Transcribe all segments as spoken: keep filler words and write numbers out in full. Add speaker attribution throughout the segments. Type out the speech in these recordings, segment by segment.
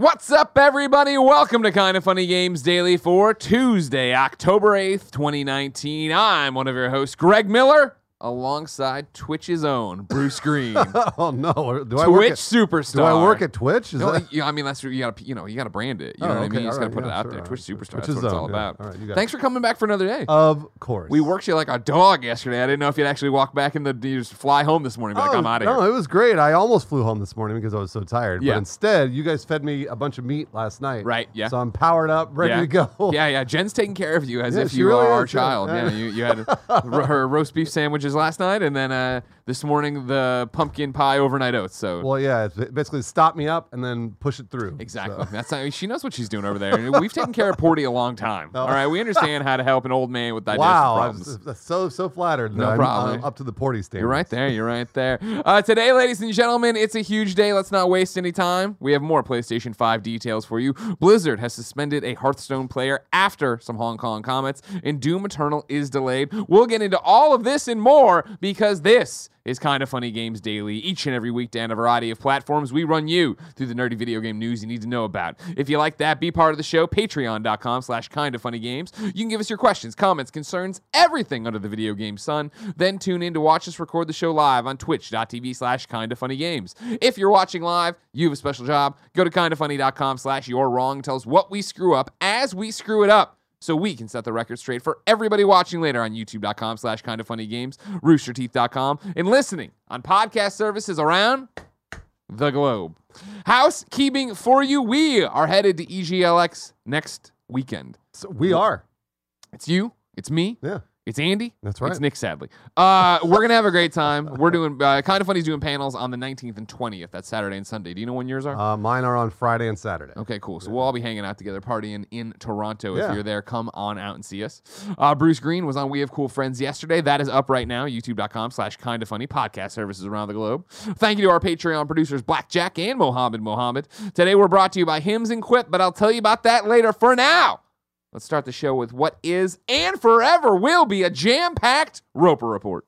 Speaker 1: What's up, everybody? Welcome to Kinda Funny Games Daily for Tuesday, October eighth, twenty nineteen. I'm one of your hosts, Greg Miller, alongside Twitch's own Bruce Green.
Speaker 2: Oh no! Do
Speaker 1: Twitch
Speaker 2: I work at,
Speaker 1: superstar.
Speaker 2: Do I work at Twitch? Is
Speaker 1: no,
Speaker 2: that...
Speaker 1: yeah, I mean, that's you got to you know you got to brand it. You
Speaker 2: Oh,
Speaker 1: know what
Speaker 2: okay,
Speaker 1: I mean? You just got to
Speaker 2: right,
Speaker 1: put
Speaker 2: yeah,
Speaker 1: it out
Speaker 2: sure,
Speaker 1: there.
Speaker 2: right.
Speaker 1: Twitch superstar.
Speaker 2: Twitch
Speaker 1: That's what it's all
Speaker 2: zone, yeah.
Speaker 1: about.
Speaker 2: All right, you got
Speaker 1: Thanks
Speaker 2: it.
Speaker 1: for coming back for another day.
Speaker 2: Of course.
Speaker 1: We worked you like a dog yesterday. I didn't know if you'd actually walk back in the you just fly home this morning. Be like,
Speaker 2: Oh,
Speaker 1: I'm out of
Speaker 2: no,
Speaker 1: here.
Speaker 2: it was great. I almost flew home this morning because I was so tired.
Speaker 1: Yeah.
Speaker 2: But instead, you guys fed me a bunch of meat last night.
Speaker 1: Right, yeah.
Speaker 2: So I'm powered up, ready
Speaker 1: yeah.
Speaker 2: to go.
Speaker 1: Yeah, yeah. Jen's taking care of you as
Speaker 2: Yeah,
Speaker 1: if
Speaker 2: she
Speaker 1: you
Speaker 2: really
Speaker 1: are our
Speaker 2: is, yeah.
Speaker 1: child. Yeah, you, you had r- her roast beef sandwiches last night, and then uh, this morning the pumpkin pie overnight oats. So
Speaker 2: Well, yeah, it's basically stop me up and then push it through.
Speaker 1: exactly.
Speaker 2: So.
Speaker 1: That's how she knows what she's doing over there. And we've taken care of Porty a long time.
Speaker 2: Oh.
Speaker 1: All right, we understand how to help an old man with digestive
Speaker 2: Wow, I
Speaker 1: problems.
Speaker 2: was so so flattered.
Speaker 1: No
Speaker 2: that I'm,
Speaker 1: problem.
Speaker 2: I'm up to the Porty standard.
Speaker 1: You're right there. You're right there. Uh, today, ladies and gentlemen, it's a huge day. Let's not waste any time. We have more PlayStation five details for you. Blizzard has suspended a Hearthstone player after some Hong Kong comments, and Doom Eternal is delayed. We'll get into all of this and more because this is Kinda Funny Games Daily. Each and every weekday on a variety of platforms, we run you through the nerdy video game news you need to know about. If you like that, be part of the show. Patreon.com slash Kinda Funny Games. You can give us your questions, comments, concerns, everything under the video game sun. Then tune in to watch us record the show live on twitch.tv slash Kinda Funny Games. If you're watching live, you have a special job. Go to kindafunny.com slash you're wrong. Tell us what we screw up as we screw it up, so we can set the record straight for everybody watching later on youtube.com slash kind of funny games, rooster teeth dot com, and listening on podcast services around the globe. Housekeeping for you. We are headed to E G L X next weekend.
Speaker 2: So we are.
Speaker 1: It's you. It's me.
Speaker 2: Yeah.
Speaker 1: It's Andy.
Speaker 2: That's right.
Speaker 1: It's Nick, sadly. Uh, we're going to have a great time. We're doing, uh, Kind of Funny's doing panels on the nineteenth and twentieth. That's Saturday and Sunday. Do you know when yours are?
Speaker 2: Uh, mine are on Friday and Saturday.
Speaker 1: Okay, cool. So we'll all be hanging out together, partying in Toronto. If
Speaker 2: Yeah.
Speaker 1: you're there, come on out and see us. Uh, Bruce Green was on We Have Cool Friends yesterday. That is up right now, youtube.com slash kind of funny, podcast services around the globe. Thank you to our Patreon producers, Blackjack and Mohammed Mohammed. Today we're brought to you by Hims and Quip, but I'll tell you about that later. For now, let's start the show with what is and forever will be a jam-packed Roper Report.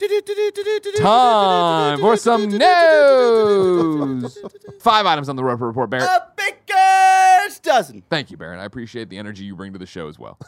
Speaker 1: Time for some news. Five items on the Roper Report, Barrett.
Speaker 3: A baker's dozen.
Speaker 1: Thank you, Barrett. I appreciate the energy you bring to the show as well.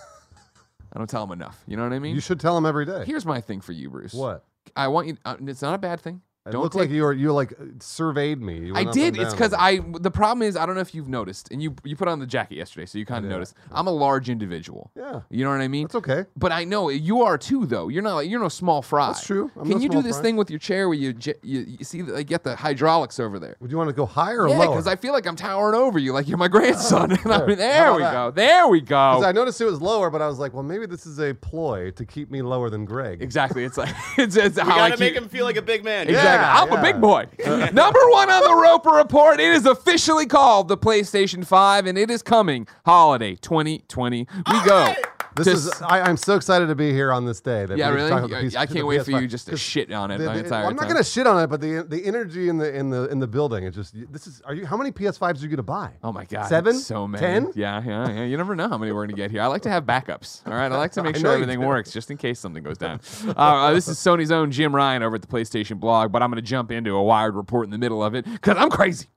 Speaker 1: I don't tell them enough. You know what I mean?
Speaker 2: You should tell them every day.
Speaker 1: Here's my thing for you, Bruce.
Speaker 2: What?
Speaker 1: I want you. Uh, it's not a bad thing.
Speaker 2: It
Speaker 1: Don't
Speaker 2: looked
Speaker 1: take,
Speaker 2: like you were you like surveyed me. You
Speaker 1: I
Speaker 2: went up
Speaker 1: did.
Speaker 2: and
Speaker 1: It's
Speaker 2: down.
Speaker 1: because I. The problem is, I don't know if you've noticed, and you you put on the jacket yesterday, so you kind of
Speaker 2: did.
Speaker 1: noticed. I'm a large individual.
Speaker 2: Yeah,
Speaker 1: You know what I mean?
Speaker 2: that's okay.
Speaker 1: But I know you are too, though. You're not like you're no small fry.
Speaker 2: That's true. I'm
Speaker 1: Can
Speaker 2: no
Speaker 1: you do
Speaker 2: small
Speaker 1: this
Speaker 2: fry.
Speaker 1: thing with your chair where you j- you, you see that you get the hydraulics over there?
Speaker 2: Would you want to go higher or
Speaker 1: Yeah,
Speaker 2: lower?
Speaker 1: because I feel like I'm towering over you, like you're my grandson. And I mean,
Speaker 2: How
Speaker 1: there
Speaker 2: about
Speaker 1: we
Speaker 2: that?
Speaker 1: go. There we go.
Speaker 2: 'Cause I noticed it was lower, but I was like, well, maybe this is a ploy to keep me lower than Greg.
Speaker 1: Exactly. It's like it's, it's
Speaker 3: We
Speaker 1: how
Speaker 3: gotta
Speaker 1: like
Speaker 3: make
Speaker 1: you,
Speaker 3: him feel like a big man.
Speaker 1: Exactly.
Speaker 2: Yeah,
Speaker 1: I'm a
Speaker 2: yeah.
Speaker 1: big boy. Number one on the Roper Report. It is officially called the PlayStation five, and it is coming holiday twenty twenty. We go.
Speaker 3: right.
Speaker 2: This
Speaker 1: to
Speaker 2: is
Speaker 1: s-
Speaker 2: I, I'm so excited to be here on this day. That
Speaker 1: yeah,
Speaker 2: we get to
Speaker 1: really.
Speaker 2: talk about the
Speaker 1: I-
Speaker 2: piece-
Speaker 1: I
Speaker 2: the
Speaker 1: can't wait for
Speaker 2: P S five.
Speaker 1: you just to
Speaker 2: 'Cause
Speaker 1: shit on it
Speaker 2: the-
Speaker 1: the
Speaker 2: the-
Speaker 1: entire
Speaker 2: I'm not
Speaker 1: time.
Speaker 2: gonna shit on it, but the the energy in the in the in the building. It's just this is. Are you? How many P S fives are you gonna buy?
Speaker 1: Oh my god,
Speaker 2: Seven?
Speaker 1: so many.
Speaker 2: Ten?
Speaker 1: Yeah, yeah, yeah. You never know how many we're gonna get here. I like to have backups. All right, I like to make
Speaker 2: I
Speaker 1: sure
Speaker 2: know you
Speaker 1: everything
Speaker 2: do.
Speaker 1: works just in case something goes down. Uh, uh, this is Sony's own Jim Ryan over at the PlayStation blog, but I'm gonna jump into a Wired report in the middle of it because I'm crazy.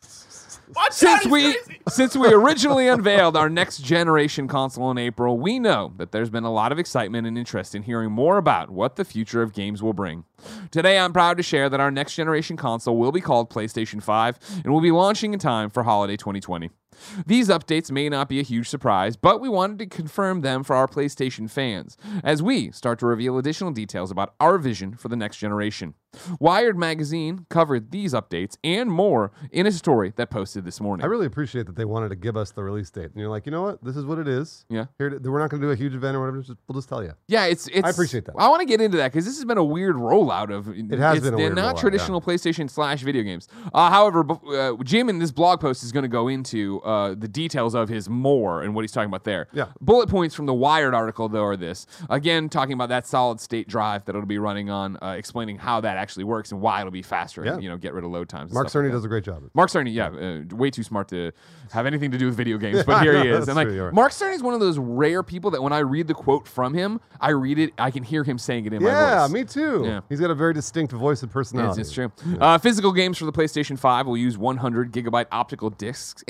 Speaker 3: Watch
Speaker 1: Since
Speaker 3: out, he's
Speaker 1: we
Speaker 3: crazy.
Speaker 1: since we originally unveiled our next generation console in April, we know that there's been a lot of excitement and interest in hearing more about what the future of games will bring. Today, I'm proud to share that our next generation console will be called PlayStation five and will be launching in time for holiday twenty twenty. These updates may not be a huge surprise, but we wanted to confirm them for our PlayStation fans as we start to reveal additional details about our vision for the next generation. Wired Magazine covered these updates and more in a story that posted this morning.
Speaker 2: I really appreciate that they wanted to give us the release date, and you're like, you know what? This is what it is.
Speaker 1: Yeah.
Speaker 2: Here, to- we're not going to do a huge event or whatever. Just, we'll just tell you.
Speaker 1: Yeah, it's it's.
Speaker 2: I appreciate that.
Speaker 1: I want to get into that because this has been a weird rollout of. It
Speaker 2: has
Speaker 1: it's,
Speaker 2: been a
Speaker 1: they're
Speaker 2: weird
Speaker 1: not
Speaker 2: rollout,
Speaker 1: traditional PlayStation slash video games. Uh, however, bef- uh, Jim in this blog post is going to go into uh, the details of his more and what he's talking about there.
Speaker 2: Yeah.
Speaker 1: Bullet points from the Wired article though are this again talking about that solid state drive that it'll be running on, uh, explaining how that actually works and why it'll be faster.
Speaker 2: Yeah.
Speaker 1: And, you know, get rid of load times. and
Speaker 2: Mark
Speaker 1: stuff like
Speaker 2: Cerny
Speaker 1: that.
Speaker 2: does a great job.
Speaker 1: Mark Cerny, yeah, uh, way too smart to have anything to do with video games, but here he
Speaker 2: Yeah,
Speaker 1: is.
Speaker 2: that's
Speaker 1: And like,
Speaker 2: true, you're right.
Speaker 1: Mark Cerny is one of those rare people that when I read the quote from him, I read it, I can hear him saying it in my
Speaker 2: Yeah,
Speaker 1: voice.
Speaker 2: me too.
Speaker 1: Yeah.
Speaker 2: He's got a very distinct voice and
Speaker 1: It's,
Speaker 2: personality.
Speaker 1: it's true. Uh, physical games for the PlayStation five will use one hundred gigabyte optical discs inserted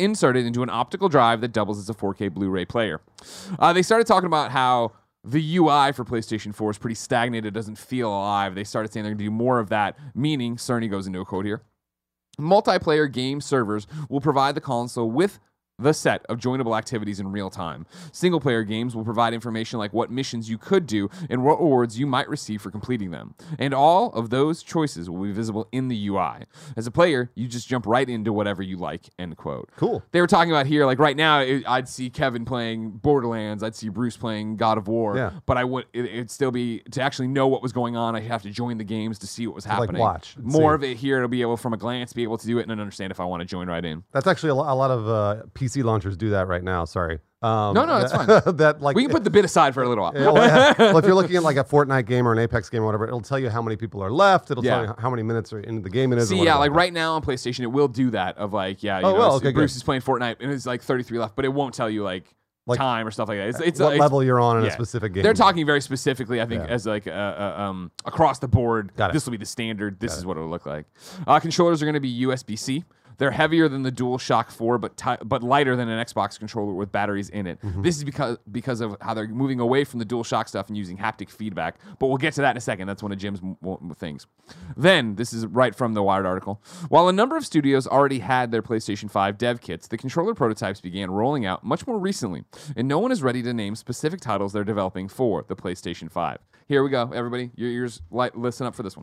Speaker 1: into an optical drive that doubles as a four K Blu-ray player. Uh, they started talking about how the U I for PlayStation four is pretty stagnant. It doesn't feel alive. They started saying they're going to do more of that, meaning, Cerny goes into a quote here, multiplayer game servers will provide the console with the set of joinable activities in real time. Single-player games will provide information like what missions you could do and what rewards you might receive for completing them. And all of those choices will be visible in the U I. As a player, you just jump right into whatever you like, end quote.
Speaker 2: Cool.
Speaker 1: They were talking about here, like right now, it, I'd see Kevin playing Borderlands, I'd see Bruce playing God of War,
Speaker 2: Yeah.
Speaker 1: but I would, it, it'd still be, to actually know what was going on, I'd have to join the games to see what was
Speaker 2: like,
Speaker 1: happening.
Speaker 2: watch and
Speaker 1: More
Speaker 2: see.
Speaker 1: of it here, it'll be able, from a glance, be able to do it and then understand if I want to join right in.
Speaker 2: That's actually a, lo- a lot of uh, P C launchers do that right now. Sorry. Um,
Speaker 1: No, no, that's
Speaker 2: that,
Speaker 1: fine.
Speaker 2: that like
Speaker 1: We can put the bit aside for a little while.
Speaker 2: Yeah, well, yeah. Well, if you're looking at like a Fortnite game or an Apex game or whatever, it'll tell you how many people are left. It'll
Speaker 1: Yeah.
Speaker 2: tell you how many minutes are into the game it is. or
Speaker 1: See, yeah,
Speaker 2: whatever
Speaker 1: like
Speaker 2: that.
Speaker 1: right now on PlayStation, it will do that of like, yeah, you
Speaker 2: Oh,
Speaker 1: know,
Speaker 2: well,
Speaker 1: so
Speaker 2: okay,
Speaker 1: Bruce
Speaker 2: good.
Speaker 1: is playing Fortnite and it's like thirty-three left, but it won't tell you like,
Speaker 2: Like,
Speaker 1: time or stuff like that. It's, it's
Speaker 2: what
Speaker 1: it's,
Speaker 2: level you're on in
Speaker 1: yeah.
Speaker 2: a specific game.
Speaker 1: They're talking very specifically, I think,
Speaker 2: Yeah.
Speaker 1: as like uh, uh, um, across the board.
Speaker 2: Got it.
Speaker 1: This will be the standard. This is what it'll look like. Uh, controllers are going to be U S B C. They're heavier than the DualShock four, but ti- but lighter than an Xbox controller with batteries in it.
Speaker 2: Mm-hmm.
Speaker 1: This is because because of how they're moving away from the DualShock stuff and using haptic feedback. But we'll get to that in a second. That's one of Jim's m- m- things. Then, this is right from the Wired article. While a number of studios already had their PlayStation five dev kits, the controller prototypes began rolling out much more recently, and no one is ready to name specific titles they're developing for the PlayStation five. Here we go, everybody. Your ears, li- listen up for this one.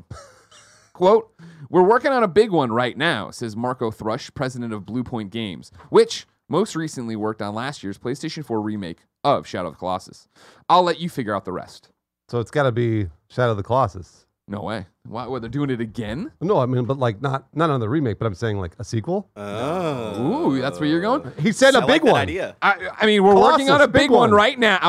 Speaker 1: Quote, we're working on a big one right now, says Marco Thrush, president of Bluepoint Games, which most recently worked on last year's PlayStation four remake of Shadow of the Colossus. I'll let you figure out the rest.
Speaker 2: So it's got to be Shadow of the Colossus.
Speaker 1: No way. Why, what, they're doing it again?
Speaker 2: No, I mean, but like not not on the remake, but I'm saying like a sequel.
Speaker 3: Oh.
Speaker 1: Ooh, that's where you're going?
Speaker 2: He said
Speaker 3: I
Speaker 2: a
Speaker 3: like
Speaker 2: big
Speaker 3: that
Speaker 2: one.
Speaker 3: idea.
Speaker 1: I, I mean, we're working on
Speaker 2: Colossus,
Speaker 1: a big
Speaker 2: big
Speaker 1: one
Speaker 2: one.
Speaker 1: right now.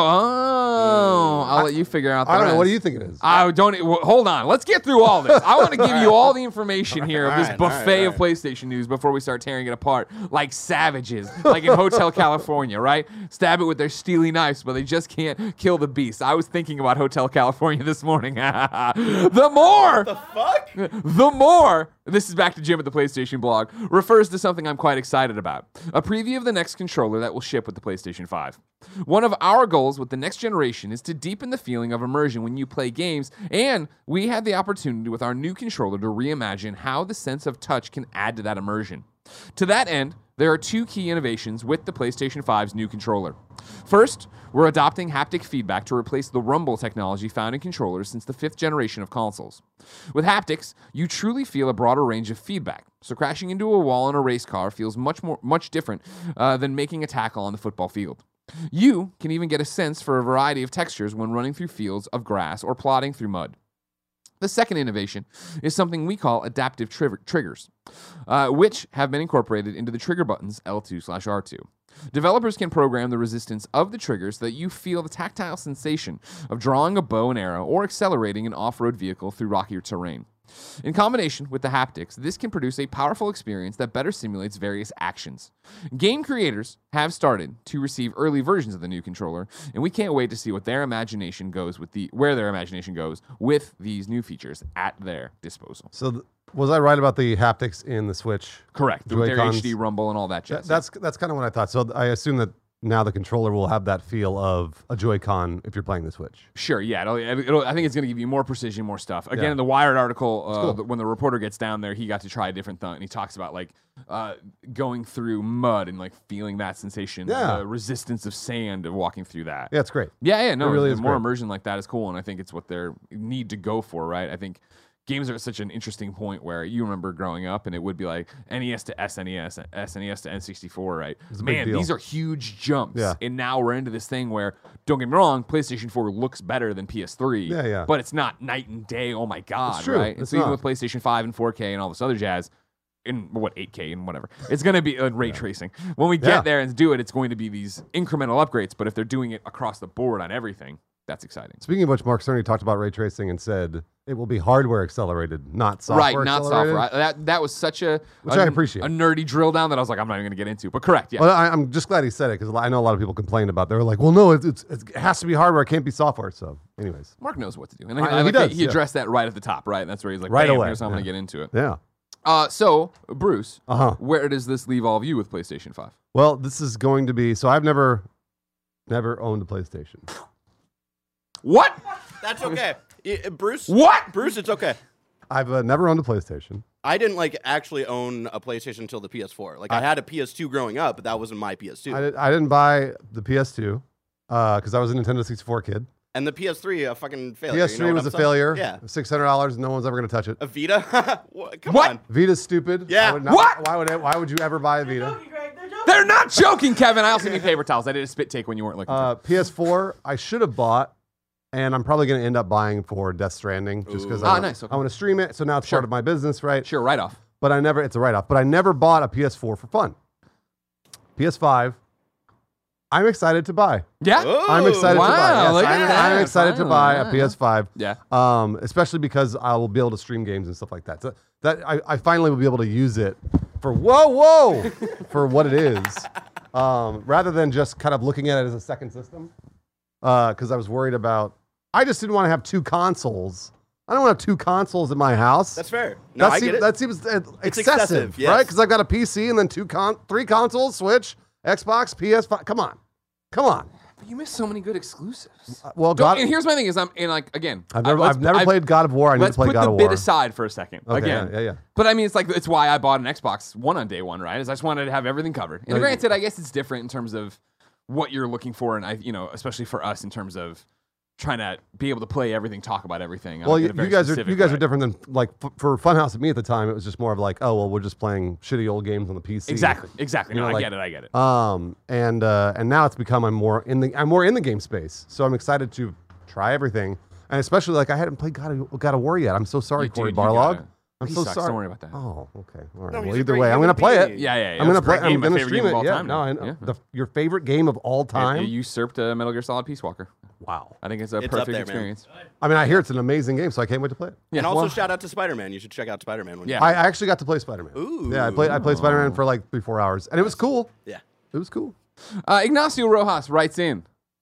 Speaker 1: Oh, I'll let you figure out the
Speaker 2: I don't know. What do
Speaker 1: rest.
Speaker 2: you think it is?
Speaker 1: I don't. Well, hold on. Let's get through all this. I want to give you all the information here of
Speaker 3: All
Speaker 1: this
Speaker 3: right, all
Speaker 1: buffet
Speaker 3: right,
Speaker 1: of
Speaker 3: all
Speaker 1: PlayStation news before we start tearing it apart like savages, like in Hotel California, right? Stab it with their steely knives, but they just can't kill the beast. I was thinking about Hotel California this morning. The more,
Speaker 3: The fuck?
Speaker 1: the more, this is back to Jim at the PlayStation blog, refers to something I'm quite excited about. A preview of the next controller that will ship with the PlayStation five. One of our goals with the next generation is to deepen the feeling of immersion when you play games, and we had the opportunity with our new controller to reimagine how the sense of touch can add to that immersion. To that end, there are two key innovations with the PlayStation five's new controller. First, we're adopting haptic feedback to replace the rumble technology found in controllers since the fifth generation of consoles. With haptics, you truly feel a broader range of feedback, so crashing into a wall in a race car feels much more much different uh, than making a tackle on the football field. You can even get a sense for a variety of textures when running through fields of grass or plodding through mud. The second innovation is something we call adaptive tri- triggers, uh, which have been incorporated into the trigger buttons L two slash R two. Developers can program the resistance of the triggers so that you feel the tactile sensation of drawing a bow and arrow or accelerating an off-road vehicle through rockier terrain. In combination with the haptics, this can produce a powerful experience that better simulates various actions. Game creators have started to receive early versions of the new controller, and we can't wait to see what their imagination goes with the where their imagination goes with these new features at their disposal.
Speaker 2: So th- was I right about the haptics in the Switch?
Speaker 1: Correct. With their
Speaker 2: Joy-Cons?
Speaker 1: H D rumble and all that
Speaker 2: Th-
Speaker 1: jazz.
Speaker 2: That's that's kind of what I thought. So I assume that now the controller will have that feel of a Joy-Con if you're playing the Switch.
Speaker 1: Sure, yeah. It'll, it'll, I think it's going to give you more precision, more stuff. Again,
Speaker 2: Yeah.
Speaker 1: in the Wired article, uh,
Speaker 2: cool.
Speaker 1: the- when the reporter gets down there, he got to try a different thing. And he talks about like uh, going through mud and like feeling that sensation,
Speaker 2: Yeah.
Speaker 1: the resistance of sand of walking through that.
Speaker 2: Yeah, it's great.
Speaker 1: Yeah, yeah, no,
Speaker 2: It really
Speaker 1: the
Speaker 2: is
Speaker 1: more
Speaker 2: great.
Speaker 1: immersion like that is cool, and I think it's what they need to go for, right? I think games are at such an interesting point where you remember growing up, and it would be like N E S to S N E S, S N E S to N sixty-four, right?
Speaker 2: a big
Speaker 1: Man,
Speaker 2: deal.
Speaker 1: these are huge jumps,
Speaker 2: Yeah.
Speaker 1: and now we're into this thing where, don't get me wrong, PlayStation four looks better than P S three,
Speaker 2: Yeah, yeah.
Speaker 1: but it's not night and day. Oh my god,
Speaker 2: It's true.
Speaker 1: right? And
Speaker 2: It's
Speaker 1: so even
Speaker 2: not.
Speaker 1: with PlayStation five and four K and all this other jazz. In what eight K and whatever, it's going to be uh, ray tracing. When we get
Speaker 2: Yeah.
Speaker 1: there and do it, it's going to be these incremental upgrades. But if they're doing it across the board on everything, that's exciting.
Speaker 2: Speaking of which, Mark Cerny talked about ray tracing and said it will be hardware accelerated, not software
Speaker 1: Right, not
Speaker 2: accelerated.
Speaker 1: software. I- that that was such a
Speaker 2: Which
Speaker 1: a,
Speaker 2: I appreciate.
Speaker 1: a nerdy drill down that I was like, I'm not even going to get into. But correct, yeah.
Speaker 2: Well, I, I'm just glad he said it because I know a lot of people complained about. They were like, "Well, no, it's, it's, it has to be hardware. It can't be software." So, anyways,
Speaker 1: Mark knows what to do, and
Speaker 2: I-
Speaker 1: I,
Speaker 2: he
Speaker 1: like
Speaker 2: does,
Speaker 1: he
Speaker 2: yeah.
Speaker 1: addressed that right at the top. Right, that's where he's like,
Speaker 2: Right
Speaker 1: Bam,
Speaker 2: away,
Speaker 1: here's how I'm going
Speaker 2: yeah.
Speaker 1: to get into it.
Speaker 2: yeah,
Speaker 1: Uh, so, Bruce,
Speaker 2: Uh-huh.
Speaker 1: where does this leave all of you with PlayStation five?
Speaker 2: Well, this is going to be, so I've never, never owned a PlayStation.
Speaker 1: What?
Speaker 3: That's okay. I- Bruce.
Speaker 1: What?
Speaker 3: Bruce, it's okay.
Speaker 2: I've uh, never owned a PlayStation.
Speaker 3: I didn't like actually own a PlayStation until the P S four. Like I, had a P S two growing up, but that wasn't my P S two.
Speaker 2: I, did, I didn't buy the P S two because I was a Nintendo sixty-four kid.
Speaker 3: And the P S three, a fucking failure.
Speaker 2: P S three
Speaker 3: you know
Speaker 2: was
Speaker 3: what
Speaker 2: a
Speaker 3: I'm saying?
Speaker 2: failure.
Speaker 3: Yeah.
Speaker 2: six hundred dollars. No one's ever going to touch it.
Speaker 3: A Vita? What? Come
Speaker 1: What?
Speaker 3: on.
Speaker 2: Vita's stupid.
Speaker 3: Yeah.
Speaker 2: I would not-
Speaker 1: What?
Speaker 2: Why would, it, why would you ever buy a Vita?
Speaker 1: They're not joking, Kevin. I also need paper towels. I did a spit take when you weren't looking.
Speaker 2: Uh, P S four, I should have bought, and I'm probably going to end up buying for Death Stranding just because
Speaker 3: Ooh.
Speaker 2: I,
Speaker 1: Ah,
Speaker 2: want-
Speaker 1: nice, okay.
Speaker 2: I want to stream it. So now it's
Speaker 1: Sure.
Speaker 2: part of my business, right?
Speaker 1: Sure, right off.
Speaker 2: But I never, it's a write off, but I never bought a P S four for fun. P S five, I'm excited to buy.
Speaker 1: Yeah.
Speaker 3: Oh.
Speaker 2: I'm excited
Speaker 1: Wow,
Speaker 2: to buy. Yes,
Speaker 1: look
Speaker 2: I'm,
Speaker 1: at
Speaker 2: I'm
Speaker 1: that.
Speaker 2: excited to
Speaker 1: Finally,
Speaker 2: buy
Speaker 1: yeah,
Speaker 2: a P S five.
Speaker 1: Yeah.
Speaker 2: Um, especially because I will be able to stream games and stuff like that. So that I, I finally will be able to use it for whoa, whoa, for what it is, um, rather than just kind of looking at it as a second system. Because I was worried about, I just didn't want to have two consoles. I don't want to have two consoles in my house.
Speaker 3: That's fair. No,
Speaker 2: that
Speaker 3: I
Speaker 2: seems,
Speaker 3: get it.
Speaker 2: That seems uh, excessive,
Speaker 3: excessive, yes.
Speaker 2: right? Because I've got a P C and then two con, three consoles, Switch, Xbox, P S five. Come on, come on.
Speaker 1: You missed so many good exclusives.
Speaker 2: Uh, well,
Speaker 1: Don't-
Speaker 2: God,
Speaker 1: and here's my thing: is I'm and like again,
Speaker 2: I've never,
Speaker 1: I- let's-
Speaker 2: I've never
Speaker 1: I've-
Speaker 2: played God of War. I need
Speaker 1: Let's
Speaker 2: to play
Speaker 1: put
Speaker 2: God
Speaker 1: the
Speaker 2: of
Speaker 1: bid
Speaker 2: War.
Speaker 1: aside for a second.
Speaker 2: Okay,
Speaker 1: again,
Speaker 2: yeah, yeah, yeah.
Speaker 1: But I mean, it's like it's why I bought an Xbox One on day one, right? Is I just wanted to have everything covered. And
Speaker 2: No, you-
Speaker 1: granted, I guess it's different in terms of what you're looking for, and I, you know, especially for us in terms of trying to be able to play everything, talk about everything.
Speaker 2: Well,
Speaker 1: in a
Speaker 2: you,
Speaker 1: very
Speaker 2: you guys are
Speaker 1: specific
Speaker 2: you guys
Speaker 1: way.
Speaker 2: are different than like f- for Funhouse at me at the time. It was just more of like, oh well, we're just playing shitty old games on the P C.
Speaker 1: Exactly, exactly.
Speaker 2: You
Speaker 1: No,
Speaker 2: know,
Speaker 1: I
Speaker 2: like-
Speaker 1: get it. I get it.
Speaker 2: Um, and uh, and now it's become I'm more in the I'm more in the game space. So I'm excited to try everything, and especially like I hadn't played God of, God of War yet. I'm so sorry,
Speaker 1: You-
Speaker 2: Corey
Speaker 1: dude, you
Speaker 2: Barlog.
Speaker 1: gotta-
Speaker 2: I'm
Speaker 1: he
Speaker 2: so
Speaker 1: sucks.
Speaker 2: sorry.
Speaker 1: Don't worry about that.
Speaker 2: Oh, okay. All right.
Speaker 3: No,
Speaker 2: well,
Speaker 3: he's a
Speaker 2: either
Speaker 3: great
Speaker 2: way, I'm
Speaker 3: human
Speaker 2: gonna play it.
Speaker 3: being.
Speaker 1: Yeah, yeah, yeah.
Speaker 2: I'm
Speaker 1: It's
Speaker 2: gonna
Speaker 1: a great
Speaker 2: play. I'm
Speaker 1: game, my
Speaker 2: gonna
Speaker 1: favorite
Speaker 2: stream
Speaker 1: game
Speaker 2: it.
Speaker 1: of all
Speaker 2: Yeah.
Speaker 1: time
Speaker 2: No,
Speaker 1: now.
Speaker 2: I know.
Speaker 1: Yeah.
Speaker 2: The, your favorite game of all
Speaker 1: It-
Speaker 2: time.
Speaker 1: it usurped uh, Metal Gear Solid Peace Walker.
Speaker 2: Wow.
Speaker 1: I think it's a
Speaker 3: It's up
Speaker 1: perfect
Speaker 3: there, man.
Speaker 1: experience.
Speaker 2: I mean, I hear it's an amazing game, so I can't wait to play it.
Speaker 1: Yeah,
Speaker 3: and also
Speaker 1: well-
Speaker 3: shout out to Spider-Man. You should check out Spider-Man. When
Speaker 1: Yeah.
Speaker 2: I, I actually got to play Spider-Man.
Speaker 3: Ooh.
Speaker 2: Yeah, I played. I played Spider-Man for like three, four hours, and it was cool.
Speaker 3: You, yeah.
Speaker 2: It was cool.
Speaker 1: Uh, Ignacio Rojas writes in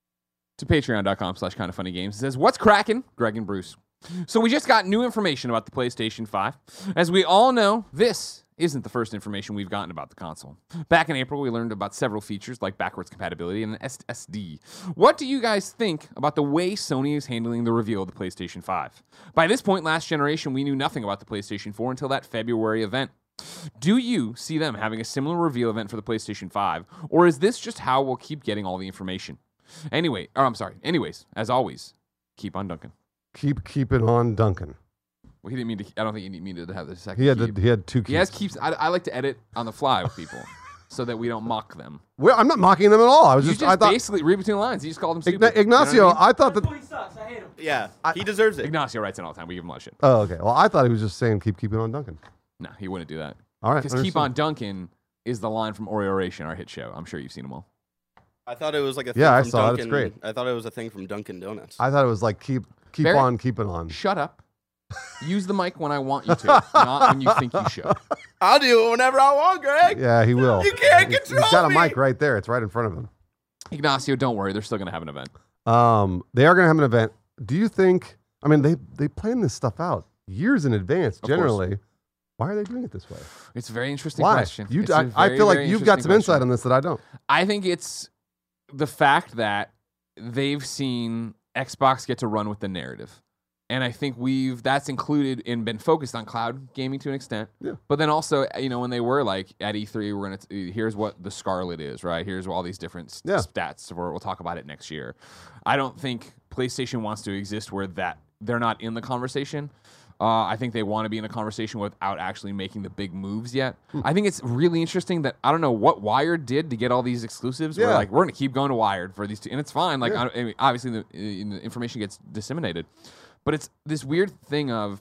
Speaker 1: to patreon.com slash kind of funny games. He says, what's cracking? Greg and Bruce. So we just got new information about the PlayStation five. As we all know, this isn't the first information we've gotten about the console. Back in April, we learned about several features like backwards compatibility and an S S D. What do you guys think about the way Sony is handling the reveal of the PlayStation five? By this point last generation, we knew nothing about the PlayStation four until that February event. Do you see them having a similar reveal event for the PlayStation five, or is this just how we'll keep getting all the information? Anyway, or I'm sorry. Anyways, as always, keep on dunking.
Speaker 2: Keep keep it on Duncan.
Speaker 1: Well, he didn't mean to. I don't think he needed to have the second.
Speaker 2: He had
Speaker 1: keep.
Speaker 2: the, he had two keys.
Speaker 1: He has keeps. I, I like to edit on the fly with people, so that we don't mock them.
Speaker 2: Well, I'm not mocking them at all. I was
Speaker 1: You
Speaker 2: just,
Speaker 1: just,
Speaker 2: I thought
Speaker 1: basically read between the lines. You just called him
Speaker 2: Igna-
Speaker 1: stupid.
Speaker 2: Ignacio.
Speaker 1: You know what
Speaker 2: I, thought that.
Speaker 4: He sucks. I hate him.
Speaker 3: Yeah. he deserves
Speaker 1: I
Speaker 3: it.
Speaker 1: mean? Ignacio writes in all the time. We give him a lot of shit.
Speaker 2: Oh, okay. Well, I thought he was just saying keep keep it on Duncan.
Speaker 1: No, he wouldn't do that.
Speaker 2: All right.
Speaker 1: Because keep
Speaker 2: understood.
Speaker 1: on Duncan is the line from Oreo-ration, our hit show. I'm sure you've seen them all.
Speaker 3: I thought it was like a thing
Speaker 2: Yeah, I
Speaker 3: from
Speaker 2: saw it.
Speaker 3: Dunkin'.
Speaker 2: It's great.
Speaker 3: I thought it was a thing from Dunkin' Donuts.
Speaker 2: I thought it was like keep keep
Speaker 1: Barry-
Speaker 2: on keeping on.
Speaker 1: Shut up. Use the mic when I want you to, not when you think you should.
Speaker 3: I'll do it whenever I want, Greg.
Speaker 2: Yeah, he will.
Speaker 3: You can't
Speaker 2: He's-
Speaker 3: control
Speaker 2: He's got a
Speaker 3: me.
Speaker 2: mic right there. It's right in front of him.
Speaker 1: Ignacio, don't worry. They're still going to have an event.
Speaker 2: Um, they are going to have an event. Do you think? I mean, they they plan this stuff out years in advance.
Speaker 1: course.
Speaker 2: Generally, why are they doing it this way?
Speaker 1: It's a very interesting
Speaker 2: Why?
Speaker 1: question.
Speaker 2: You,
Speaker 1: It's a
Speaker 2: I, I
Speaker 1: very,
Speaker 2: feel like
Speaker 1: very
Speaker 2: you've got
Speaker 1: interesting
Speaker 2: some insight
Speaker 1: question.
Speaker 2: on this that I don't.
Speaker 1: I think it's the fact that they've seen Xbox get to run with the narrative. And I think we've that's included in been focused on cloud gaming to an extent.
Speaker 2: Yeah.
Speaker 1: But then also, you know, when they were like at E three, we're gonna t- here's what the Scarlet is, right? Here's all these different st-
Speaker 2: Yeah.
Speaker 1: stats. We're, we'll talk about it next year. I don't think PlayStation wants to exist where that they're not in the conversation. Uh, I think they want to be in a conversation without actually making the big moves yet.
Speaker 2: Hmm.
Speaker 1: I think it's really interesting that I don't know what Wired did to get all these exclusives. We're
Speaker 2: Yeah.
Speaker 1: like, we're going to keep going to Wired for these two, and it's fine. Like,
Speaker 2: Yeah.
Speaker 1: I, I mean, obviously, the, uh, the information gets disseminated, but it's this weird thing of,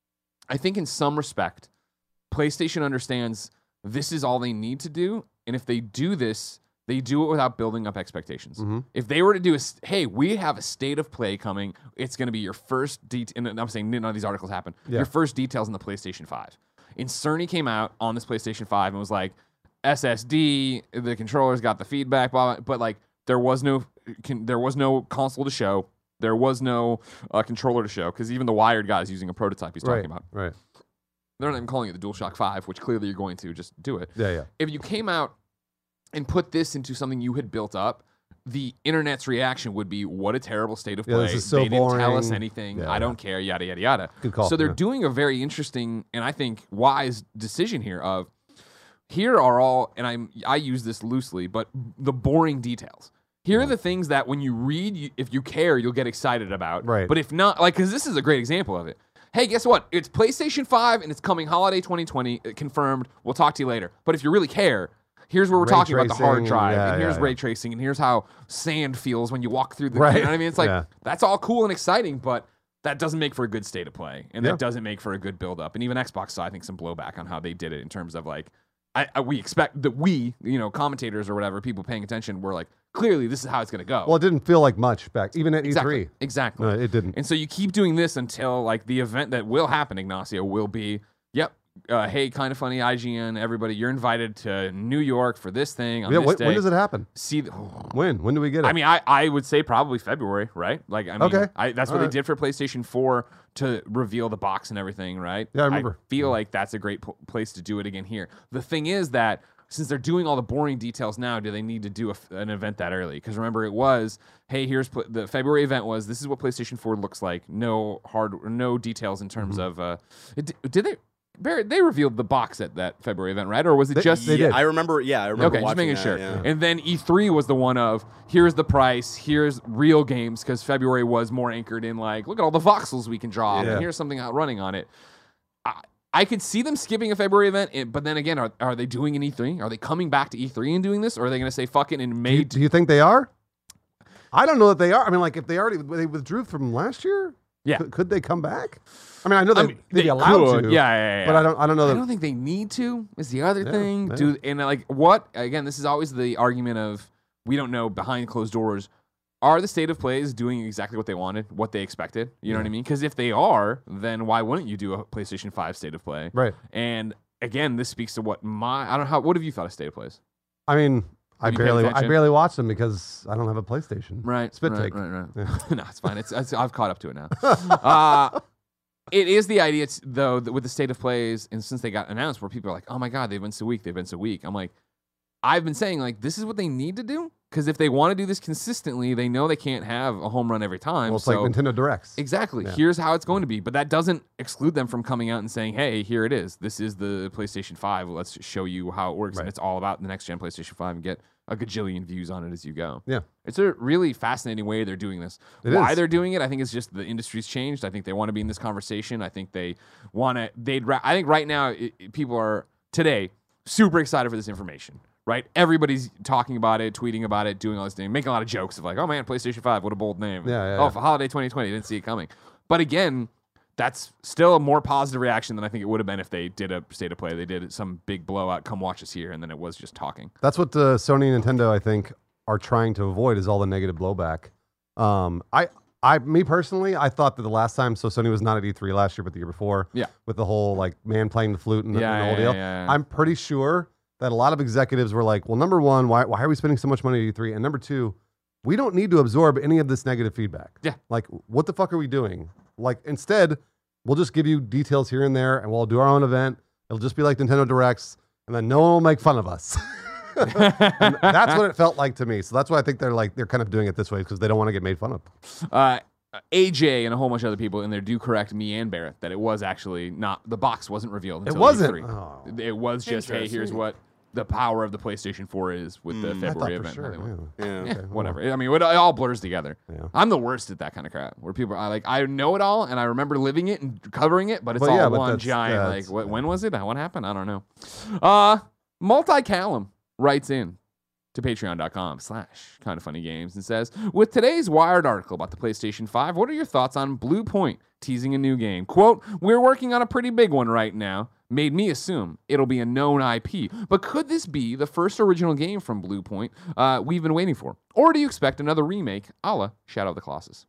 Speaker 1: I think in some respect, PlayStation understands this is all they need to do, and if they do this, they do it without building up expectations.
Speaker 2: Mhm.
Speaker 1: If they were to do a, st- hey, we have a state of play coming, it's going to be your first detail. And I'm saying none of these articles happen.
Speaker 2: Yeah.
Speaker 1: Your first details in the PlayStation five. And Cerny came out on this PlayStation five and was like, S S D, the controllers got the feedback, blah, blah, but like there was no, can, there was no console to show. There was no uh, controller to show because even the Wired guy is using a prototype he's
Speaker 2: Right.
Speaker 1: talking about.
Speaker 2: Right.
Speaker 1: they're not even calling it the DualShock five, which clearly you're going to just do it.
Speaker 2: Yeah, yeah.
Speaker 1: If you came out and put this into something you had built up, the internet's reaction would be, what a terrible state of
Speaker 2: Yeah,
Speaker 1: play.
Speaker 2: this is so
Speaker 1: they didn't tell us
Speaker 2: boring.
Speaker 1: anything.
Speaker 2: Yeah,
Speaker 1: I
Speaker 2: yeah.
Speaker 1: don't care, yada, yada, yada.
Speaker 2: Good call,
Speaker 1: So they're
Speaker 2: yeah.
Speaker 1: doing a very interesting and I think wise decision here of, here are all, and I'm, I use this loosely, but the boring details. Here are the things that when you read, you, if you care, you'll get excited about.
Speaker 2: Right.
Speaker 1: But if not, like, because this is a great example of it. Hey, guess what? It's PlayStation five and it's coming holiday twenty twenty, uh, confirmed. We'll talk to you later. But if you really care, here's where we're
Speaker 2: Ray
Speaker 1: talking about the hard
Speaker 2: tracing,
Speaker 1: drive,
Speaker 2: yeah,
Speaker 1: and here's
Speaker 2: yeah,
Speaker 1: ray
Speaker 2: yeah.
Speaker 1: tracing, and here's how sand feels when you walk through the.
Speaker 2: Right.
Speaker 1: You know what I mean? It's like
Speaker 2: Yeah.
Speaker 1: that's all cool and exciting, but that doesn't make for a good state of play, and
Speaker 2: Yeah.
Speaker 1: that doesn't make for a good build up. And even Xbox saw, I think, some blowback on how they did it in terms of like, I, I we expect that we, you know, commentators or whatever, people paying attention, were like, clearly this is how it's going to go.
Speaker 2: Well, it didn't feel like much back, even at
Speaker 1: exactly,
Speaker 2: E three.
Speaker 1: exactly.
Speaker 2: No, it didn't.
Speaker 1: And so you keep doing this until like the event that will happen, Ignacio, will be, yep, uh, hey, kind of funny, I G N, everybody, you're invited to New York for this thing on
Speaker 2: Yeah,
Speaker 1: this
Speaker 2: when,
Speaker 1: day.
Speaker 2: when does it happen?
Speaker 1: See, the,
Speaker 2: When? When do we get it?
Speaker 1: I mean, I, I would say probably February, right? Like, I mean,
Speaker 2: Okay.
Speaker 1: I, that's what
Speaker 2: All
Speaker 1: they
Speaker 2: right.
Speaker 1: did for PlayStation four to reveal the box and everything, right?
Speaker 2: Yeah, I remember.
Speaker 1: feel like that's a great p- place to do it again here. The thing is that since they're doing all the boring details now, do they need to do a f an event that early? Because remember, it was, hey, here's pl the February event was, this is what PlayStation four looks like. No hard, no details in terms
Speaker 2: Mm-hmm.
Speaker 1: of, uh, it, did they, Barrett, they revealed the box at that February event, right? Or was it
Speaker 2: They-
Speaker 1: just
Speaker 2: they
Speaker 3: yeah,
Speaker 2: did.
Speaker 3: I remember. Yeah, I remember.
Speaker 1: Okay, just
Speaker 3: watching
Speaker 1: making
Speaker 3: that,
Speaker 1: sure.
Speaker 3: yeah.
Speaker 1: And then E three was the one of, here's the price, here's real games, because February was more anchored in like, look at all the voxels we can draw,
Speaker 2: Yeah.
Speaker 1: and here's something out running on it. I, I could see them skipping a February event, eh, but then again, are, are they doing an E three? Are they coming back to E three and doing this, or are they going to say fuck it and
Speaker 2: do, you,
Speaker 1: May?
Speaker 2: do you think they are? I don't know that they are. I mean, like, if they already they withdrew from last year,
Speaker 1: Yeah.
Speaker 2: could, could they come back? I mean, I know they,
Speaker 1: I mean,
Speaker 2: they'd be
Speaker 1: they
Speaker 2: allowed
Speaker 1: could.
Speaker 2: to.
Speaker 1: Yeah, yeah, yeah.
Speaker 2: But I don't. I don't know
Speaker 1: I
Speaker 2: that.
Speaker 1: don't think they need to. Is the other
Speaker 2: Yeah,
Speaker 1: thing?
Speaker 2: yeah.
Speaker 1: Do and like what? Again, this is always the argument of we don't know behind closed doors. Are the state of plays doing exactly what they wanted, what they expected? You know what I mean? Because if they are, then why wouldn't you do a PlayStation five state of play?
Speaker 2: Right.
Speaker 1: And again, this speaks to what my I don't know how. What have you thought of state of plays?
Speaker 2: I mean, I
Speaker 1: Have you paid
Speaker 2: barely. I
Speaker 1: attention?
Speaker 2: barely watch them because I don't have a PlayStation.
Speaker 1: Right.
Speaker 2: Spit
Speaker 1: right,
Speaker 2: take.
Speaker 1: Right. Right. no, it's fine. It's, it's I've caught up to it now. uh, It is the idea, it's, though, that with the state of plays, and since they got announced, where people are like, "Oh my god, they've been so weak, they've been so weak." I'm like, I've been saying like, this is what they need to do, because if they want to do this consistently, they know they can't have a home run every time.
Speaker 2: Well, it's
Speaker 1: so
Speaker 2: like Nintendo Directs.
Speaker 1: exactly,
Speaker 2: Yeah.
Speaker 1: here's how it's going to be, but that doesn't exclude them from coming out and saying, "Hey, here it is. This is the PlayStation five. Let's show you how it works."
Speaker 2: Right.
Speaker 1: And it's all about the next gen PlayStation five and get a gajillion views on it as you go.
Speaker 2: Yeah.
Speaker 1: It's a really fascinating way they're doing this.
Speaker 2: It
Speaker 1: Why
Speaker 2: is.
Speaker 1: they're doing it, I think it's just the industry's changed. I think they want to be in this conversation. I think they want to. They'd. Ra- I think right now it, it- people are today super excited for this information. Right? Everybody's talking about it, tweeting about it, doing all this thing, making a lot of jokes of like, "Oh man, PlayStation five, what a bold name."
Speaker 2: Yeah, yeah,
Speaker 1: oh,
Speaker 2: yeah.
Speaker 1: for holiday twenty twenty, didn't see it coming. But again, that's still a more positive reaction than I think it would have been if they did a state of play. They did some big blowout, come watch us here, and then it was just talking.
Speaker 2: That's what uh, Sony and Nintendo, I think, are trying to avoid is all the negative blowback. Um, I, I, me personally, I thought that the last time, so Sony was not at E three last year, but the year before,
Speaker 1: Yeah.
Speaker 2: with the whole like man playing the flute and, the-
Speaker 1: Yeah,
Speaker 2: and the whole
Speaker 1: yeah,
Speaker 2: deal.
Speaker 1: yeah, yeah.
Speaker 2: I'm pretty sure that a lot of executives were like, well, number one, why, why are we spending so much money at E three? And number two, we don't need to absorb any of this negative feedback.
Speaker 1: Yeah.
Speaker 2: Like, what the fuck are we doing? Like, instead, we'll just give you details here and there, and we'll do our own event. It'll just be like Nintendo Directs, and then no one will make fun of us. And that's what it felt like to me. So that's why I think they're like they're kind of doing it this way because they don't want to get made fun of.
Speaker 1: Uh, A J and a whole bunch of other people in there do correct me and Barrett that it was actually not the box wasn't revealed. Until
Speaker 2: wasn't?
Speaker 1: E three.
Speaker 2: Oh.
Speaker 1: It was just hey, here's
Speaker 3: Interesting.
Speaker 1: what the power of the PlayStation four is with the
Speaker 3: Mm.
Speaker 2: I thought
Speaker 1: February
Speaker 2: for
Speaker 1: event.
Speaker 2: sure.
Speaker 1: Nothing more.
Speaker 2: yeah.
Speaker 3: Yeah.
Speaker 1: Yeah,
Speaker 2: Okay,
Speaker 1: whatever. I mean, it all blurs together.
Speaker 2: Yeah.
Speaker 1: I'm the worst at that kind of crap. Where people are like, I know it all, and I remember living it and covering it, but it's
Speaker 2: Well,
Speaker 1: all
Speaker 2: yeah, but
Speaker 1: one
Speaker 2: that's-
Speaker 1: giant.
Speaker 2: that's-
Speaker 1: Like, what, when was it? What happened? I don't know. Uh, Multicallum writes in to patreon.com slash kind of funny games and says, with today's Wired article about the PlayStation five, what are your thoughts on Blue Point teasing a new game? Quote, we're working on a pretty big one right now. Made me assume it'll be a known I P. But could this be the first original game from Blue Point uh, we've been waiting for? Or do you expect another remake a la Shadow of the Colossus?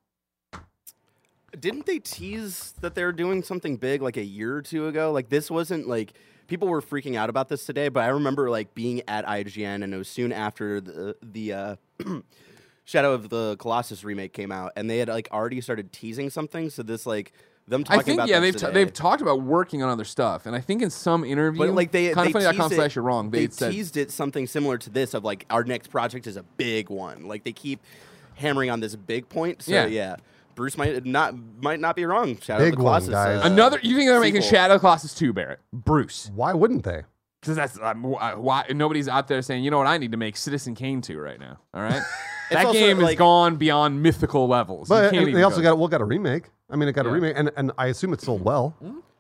Speaker 3: Didn't they tease that they were doing something big like a year or two ago? Like this wasn't like people were freaking out about this today, but I remember like being at I G N and it was soon after the the uh, Shadow of the Colossus remake came out, and they had like already started teasing something. So this like them talking
Speaker 1: I think
Speaker 3: about
Speaker 1: yeah,
Speaker 3: this
Speaker 1: they've t-
Speaker 3: today.
Speaker 1: they've talked about working on other stuff, and I think in some interview,
Speaker 3: But like they,
Speaker 1: kind
Speaker 3: they
Speaker 1: of funny dot com
Speaker 3: teased
Speaker 1: slash
Speaker 3: it,
Speaker 1: you're wrong. They,
Speaker 3: they
Speaker 1: said
Speaker 3: teased it something similar to this of like our next project is a big one. Like they keep hammering on this big point. So
Speaker 1: Yeah.
Speaker 3: yeah, Bruce might not might not be wrong. Shadow
Speaker 2: Big
Speaker 3: of the
Speaker 2: one,
Speaker 3: Colossus.
Speaker 2: guys.
Speaker 3: uh,
Speaker 1: another. You think they're making
Speaker 3: sequel.
Speaker 1: Shadow Colossus two, Barrett? Bruce,
Speaker 2: Why wouldn't they?
Speaker 1: because that's um, wh- why nobody's out there saying, you know what, I need to make Citizen Kane two right now. All right, that
Speaker 3: also,
Speaker 1: game has
Speaker 3: like-
Speaker 1: gone beyond mythical levels. You
Speaker 2: But
Speaker 1: can't
Speaker 2: and
Speaker 1: even
Speaker 2: they also
Speaker 1: go-
Speaker 2: got well got a remake. I mean, it got
Speaker 1: Yeah.
Speaker 2: a remake, and and I assume it sold well.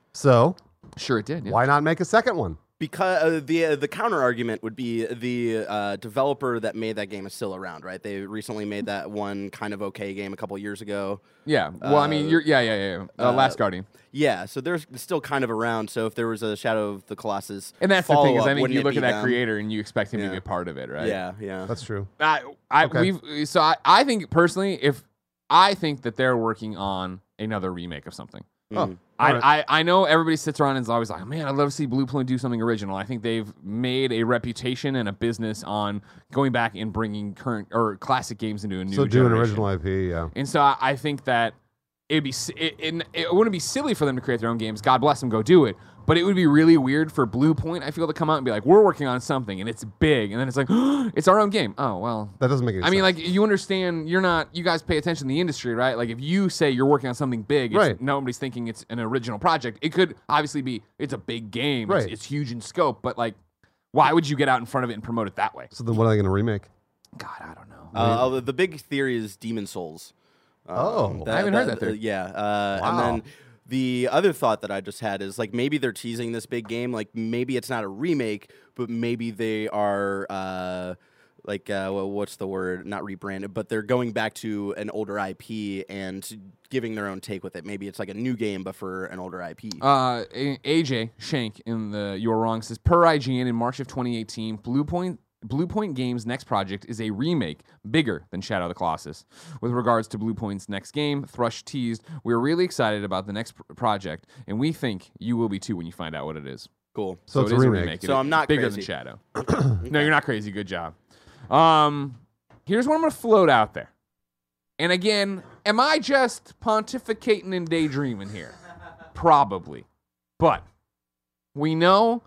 Speaker 2: So
Speaker 1: Sure, it did. Yeah.
Speaker 2: why not make a second one?
Speaker 3: Because uh, the uh, the counter argument would be the uh, developer that made that game is still around, right? They recently made that one kind of okay game a couple years ago.
Speaker 1: Yeah. Well, I mean,
Speaker 3: Uh,
Speaker 1: you're yeah, yeah, yeah. yeah. Uh,
Speaker 3: uh,
Speaker 1: Last Guardian.
Speaker 3: Yeah, so they're still kind of around. So if there was a Shadow of the Colossus,
Speaker 1: And that's the thing is, I
Speaker 3: follow-up,
Speaker 1: think
Speaker 3: wouldn't
Speaker 1: you
Speaker 3: it
Speaker 1: look
Speaker 3: be
Speaker 1: at that
Speaker 3: them?
Speaker 1: creator and you expect him to
Speaker 3: Yeah.
Speaker 1: be a part of it, right?
Speaker 3: Yeah, yeah.
Speaker 2: That's true.
Speaker 1: I, I
Speaker 2: Okay.
Speaker 1: we've so I, I think personally, if I think that they're working on another remake of something.
Speaker 2: Oh,
Speaker 3: Mm.
Speaker 1: I,
Speaker 2: alright.
Speaker 1: I, I know everybody sits around and is always like, man, I'd love to see Blue Point do something original. I think they've made a reputation and a business on going back and bringing current or classic games into a new
Speaker 2: so do an
Speaker 1: generation.
Speaker 2: original I P, yeah.
Speaker 1: And so I, I think that it'd be si- it, it, it wouldn't be silly for them to create their own games. God bless them, go do it. But it would be really weird for Blue Point, I feel, to come out and be like, we're working on something and it's big, and then it's like, it's our own game. Oh well.
Speaker 2: That doesn't make any
Speaker 1: I
Speaker 2: sense.
Speaker 1: mean, like, you understand, you're not, you guys pay attention to the industry, right? Like, if you say you're working on something big, it's,
Speaker 2: Right.
Speaker 1: nobody's thinking it's an original project. It could obviously be, it's a big game,
Speaker 2: Right.
Speaker 1: it's, it's huge in scope, but, like, why would you get out in front of it and promote it that way?
Speaker 2: So then what are they going to remake?
Speaker 1: God, I don't know.
Speaker 3: Uh, uh, the big theory is Demon Souls. Um,
Speaker 2: Oh.
Speaker 1: I haven't heard that theory.
Speaker 3: yeah, uh,
Speaker 2: Wow.
Speaker 3: and then the other thought that I just had is like maybe they're teasing this big game. Like maybe it's not a remake, but maybe they are uh, like uh, well, what's the word? Not rebranded, but they're going back to an older I P and giving their own take with it. Maybe it's like a new game, but for an older I P.
Speaker 1: Uh, A- AJ Shank in the You're Wrong says, per I G N in March of twenty eighteen, Blue Point Blue Point Games' next project is a remake bigger than Shadow of the Colossus. With regards to Blue Point's next game, Thrush teased, we're really excited about the next pr- project, and we think you will be too when you find out what it is.
Speaker 3: Cool.
Speaker 2: So, it's
Speaker 1: it
Speaker 2: a
Speaker 1: is
Speaker 2: remake.
Speaker 1: It
Speaker 3: So
Speaker 1: is
Speaker 3: I'm not
Speaker 1: bigger
Speaker 3: crazy.
Speaker 1: than Shadow. No, you're not crazy. Good job. Um, here's what I'm going to float out there. And again, am I just pontificating and daydreaming here? Probably. But we know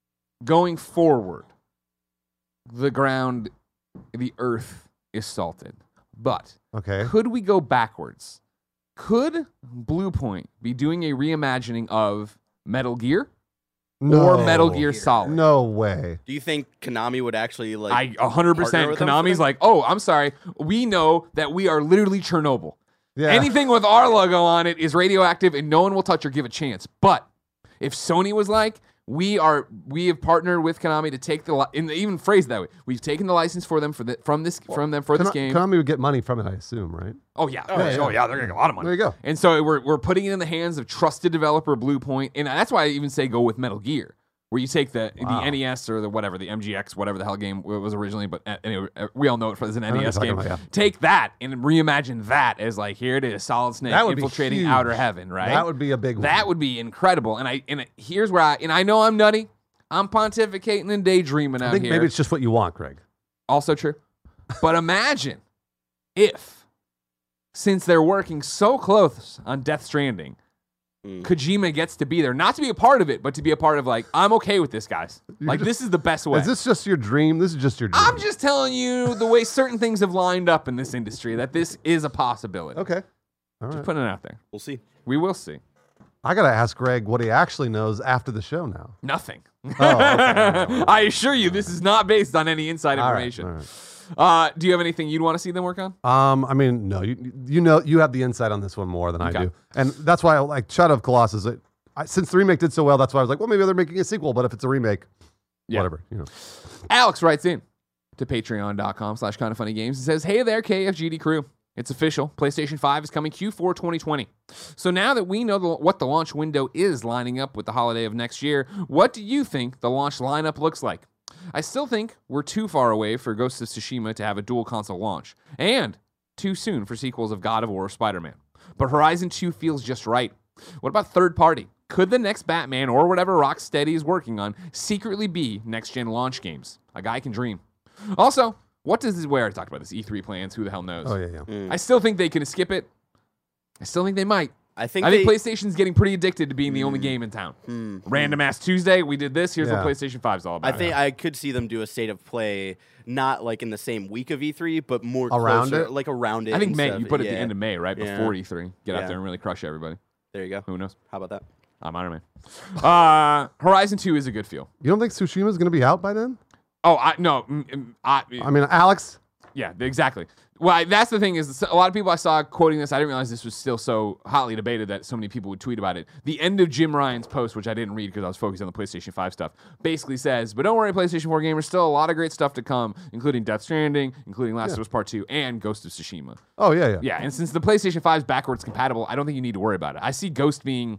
Speaker 1: going forward, the ground, the earth is salted. But
Speaker 2: Okay.
Speaker 1: could we go backwards? Could Blue Point be doing a reimagining of Metal Gear
Speaker 2: No.
Speaker 1: or Metal Gear Solid?
Speaker 2: No way.
Speaker 3: Do you think Konami would actually like?
Speaker 1: I one hundred percent
Speaker 3: partner with them for
Speaker 1: Konami's
Speaker 3: that?
Speaker 1: like, oh, I'm sorry. We know that we are literally Chernobyl.
Speaker 2: Yeah.
Speaker 1: Anything with our logo on it is radioactive and no one will touch or give a chance. But if Sony was like, we are, we have partnered with Konami to take the, li- and they even phrased that way. We've taken the license for them for the, from this, from them for this
Speaker 2: Kon-
Speaker 1: game.
Speaker 2: Konami would get money from it, I assume, right?
Speaker 1: Oh yeah.
Speaker 3: Oh,
Speaker 1: Oh,
Speaker 3: yeah.
Speaker 1: yeah, they're gonna get a lot of money.
Speaker 2: There you go.
Speaker 1: And so we're we're putting it in the hands of trusted developer Blue Point, and that's why I even say go with Metal Gear, where you take the
Speaker 2: Wow.
Speaker 1: the N E S or the whatever the M G X whatever the hell game it was originally, but uh, anyway, uh, we all know it as an
Speaker 2: know what
Speaker 1: N E S
Speaker 2: you're
Speaker 1: game.
Speaker 2: talking about, yeah.
Speaker 1: Take that and reimagine that as like here it is, Solid Snake
Speaker 2: That would be
Speaker 1: infiltrating
Speaker 2: huge.
Speaker 1: outer heaven, right?
Speaker 2: That would be a big one.
Speaker 1: That would be incredible. And I and it- here's where I and I know I'm nutty. I'm pontificating and daydreaming
Speaker 2: I
Speaker 1: out
Speaker 2: think
Speaker 1: here.
Speaker 2: maybe it's just what you want, Greg.
Speaker 1: Also true. But imagine if, since they're working so close on Death Stranding,
Speaker 3: Mm.
Speaker 1: Kojima gets to be there, not to be a part of it, but to be a part of like, I'm okay with this, guys. Like,
Speaker 2: just-
Speaker 1: this is the best way.
Speaker 2: Is this just your dream? This is just your dream.
Speaker 1: I'm just telling you the way certain things have lined up in this industry that this is a possibility.
Speaker 2: Okay. All
Speaker 1: Just
Speaker 2: right.
Speaker 1: putting it out there.
Speaker 3: We'll see.
Speaker 1: We will see.
Speaker 2: I got to ask Greg what he actually knows after the show now.
Speaker 1: Nothing.
Speaker 2: Oh, okay.
Speaker 1: I assure you, this is not based on any inside
Speaker 2: All right,
Speaker 1: information.
Speaker 2: all right.
Speaker 1: Uh, do you have anything you'd want to see them work on?
Speaker 2: Um, I mean, no, you you know you have the insight on this one more than I
Speaker 1: Okay.
Speaker 2: do, and that's why I like Shadow of Colossus. It, I, since the remake did so well, that's why I was like, well, maybe they're making a sequel. But if it's a remake,
Speaker 1: Yeah.
Speaker 2: whatever, you know.
Speaker 1: Alex writes in to patreon.com slash kind of funny games and says, hey there, K F G D crew. It's official. PlayStation five is coming Q four twenty twenty. So now that we know the, what the launch window is lining up with the holiday of next year, what do you think the launch lineup looks like? I still think we're too far away for Ghost of Tsushima to have a dual console launch, and too soon for sequels of God of War or Spider-Man. But Horizon two feels just right. What about third party? Could the next Batman or whatever Rocksteady is working on secretly be next-gen launch games? A guy can dream. Also, what does this, we already talked about this, E three plans, who the hell knows?
Speaker 2: Oh yeah, yeah.
Speaker 3: Mm.
Speaker 1: I still think they can skip it. I still think they might.
Speaker 3: I think
Speaker 1: I think
Speaker 3: they,
Speaker 1: PlayStation's getting pretty addicted to being the only game in town.
Speaker 3: mm,
Speaker 1: Random ass Tuesday, we did this. Here's
Speaker 2: Yeah.
Speaker 1: what PlayStation five's all
Speaker 3: I
Speaker 1: about.
Speaker 3: think I could see them do a state of play, not like in the same week of E three, but more
Speaker 2: Around
Speaker 3: closer,
Speaker 2: it?
Speaker 3: like around it.
Speaker 1: I think
Speaker 3: and
Speaker 1: May.
Speaker 3: stuff.
Speaker 1: You put it at
Speaker 3: Yeah.
Speaker 1: the end of May, right
Speaker 3: Yeah.
Speaker 1: before E three. Get out
Speaker 3: Yeah.
Speaker 1: there and really crush everybody.
Speaker 3: There you go.
Speaker 1: Who knows?
Speaker 3: How about that?
Speaker 1: I'm Iron Man. Uh, Horizon two is a good feel.
Speaker 2: You don't think Tsushima's going to be out by then?
Speaker 1: Oh, I no. mm, mm, I,
Speaker 2: I mean, Alex.
Speaker 1: Yeah, exactly. Well, I, that's the thing is a lot of people I saw quoting this. I didn't realize this was still so hotly debated that so many people would tweet about it. The end of Jim Ryan's post, which I didn't read because I was focused on the PlayStation five stuff, basically says, but don't worry, PlayStation four gamers, still a lot of great stuff to come, including Death Stranding, including Last
Speaker 2: Yeah.
Speaker 1: of Us Part two, and Ghost of Tsushima.
Speaker 2: Oh, yeah, yeah.
Speaker 1: Yeah, and since the PlayStation five is backwards compatible, I don't think you need to worry about it. I see Ghost being...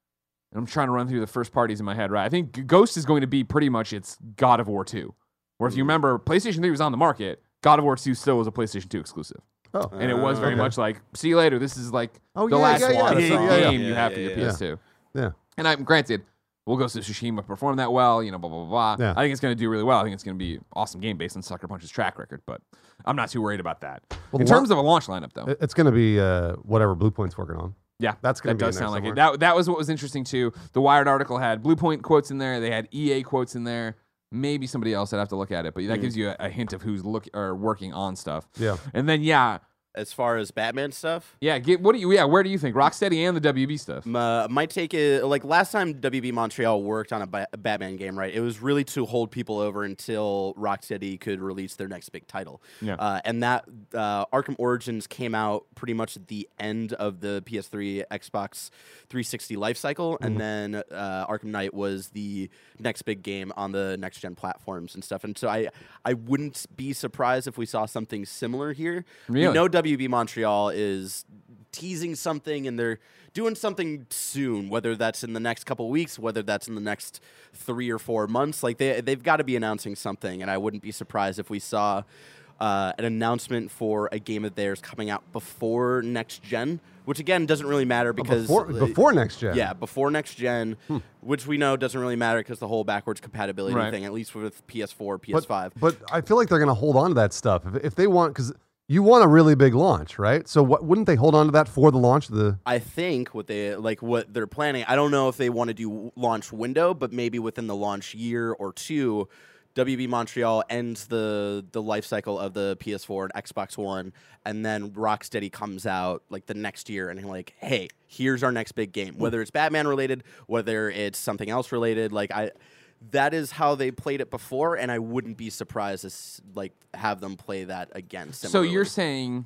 Speaker 1: I'm trying to run through the first parties in my head, right? I think Ghost is going to be pretty much its God of War two. Where if you remember, PlayStation three was on the market, God of War two still was a PlayStation two exclusive.
Speaker 2: Oh,
Speaker 1: And it was very
Speaker 2: okay.
Speaker 1: much like, see you later. This is like
Speaker 2: Oh,
Speaker 1: the
Speaker 2: yeah,
Speaker 1: last
Speaker 2: yeah, yeah,
Speaker 1: one
Speaker 2: that's
Speaker 1: big
Speaker 2: right, yeah,
Speaker 1: game
Speaker 3: yeah.
Speaker 1: you have for
Speaker 3: Yeah,
Speaker 1: your
Speaker 3: yeah,
Speaker 1: P S two.
Speaker 2: yeah.
Speaker 1: And I'm granted, we'll go to Tsushima perform that well, you know, blah, blah, blah.
Speaker 2: Yeah.
Speaker 1: I think it's going to do really well. I think it's going to be an awesome game based on Sucker Punch's track record, but I'm not too worried about that.
Speaker 2: Well,
Speaker 1: In
Speaker 2: the
Speaker 1: terms of a launch lineup, though,
Speaker 2: It- It's going to be uh, whatever Blue Point's working on.
Speaker 1: yeah,
Speaker 2: That's gonna
Speaker 1: that
Speaker 2: be in
Speaker 1: does
Speaker 2: there
Speaker 1: sound like it.
Speaker 2: somewhere.
Speaker 1: That that was what was interesting too. The Wired article had Blue Point quotes in there. They had E A quotes in there. Maybe somebody else. I'd have to look at it, but that
Speaker 3: Mm.
Speaker 1: gives you a, a hint of who's look or working on stuff.
Speaker 2: Yeah.
Speaker 1: And then yeah,
Speaker 3: As far as Batman stuff,
Speaker 1: yeah. Get what do you? Yeah, where do you think Rocksteady and the W B stuff?
Speaker 3: m- uh, my take is like last time W B Montreal worked on a, ba- a Batman game, right? It was really to hold people over until Rocksteady could release their next big title.
Speaker 1: Yeah.
Speaker 3: Uh, and that uh, Arkham Origins came out pretty much at the end of the P S three, Xbox three sixty life cycle, and then uh, Arkham Knight was the next big game on the next gen platforms and stuff. And so I, I wouldn't be surprised if we saw something similar here.
Speaker 1: Really?
Speaker 3: We know W B Montreal is teasing something and they're doing something soon, whether that's in the next couple weeks, whether that's in the next three or four months. Like they they've got to be announcing something, and I wouldn't be surprised if we saw uh, an announcement for a game of theirs coming out before next gen, which again doesn't really matter because
Speaker 2: before, before next gen.
Speaker 3: yeah, before next gen, which we know doesn't really matter because the whole backwards compatibility
Speaker 1: Right.
Speaker 3: thing, at least with P S four, P S
Speaker 2: But,
Speaker 3: five.
Speaker 2: but I feel like they're going to hold on to that stuff if, if they want, because you want a really big launch, right? So what, wouldn't they hold on to that for the launch of the?
Speaker 3: I think what they like what they're planning. I don't know if they want to do launch window, but maybe within the launch year or two, W B Montreal ends the the life cycle of the P S four and Xbox One, and then Rocksteady comes out like the next year and like, hey, here's our next big game. Whether it's Batman related, whether it's something else related, like I. That is how they played it before, and I wouldn't be surprised to s- like have them play that again.
Speaker 1: So
Speaker 3: Similarly.
Speaker 1: you're saying,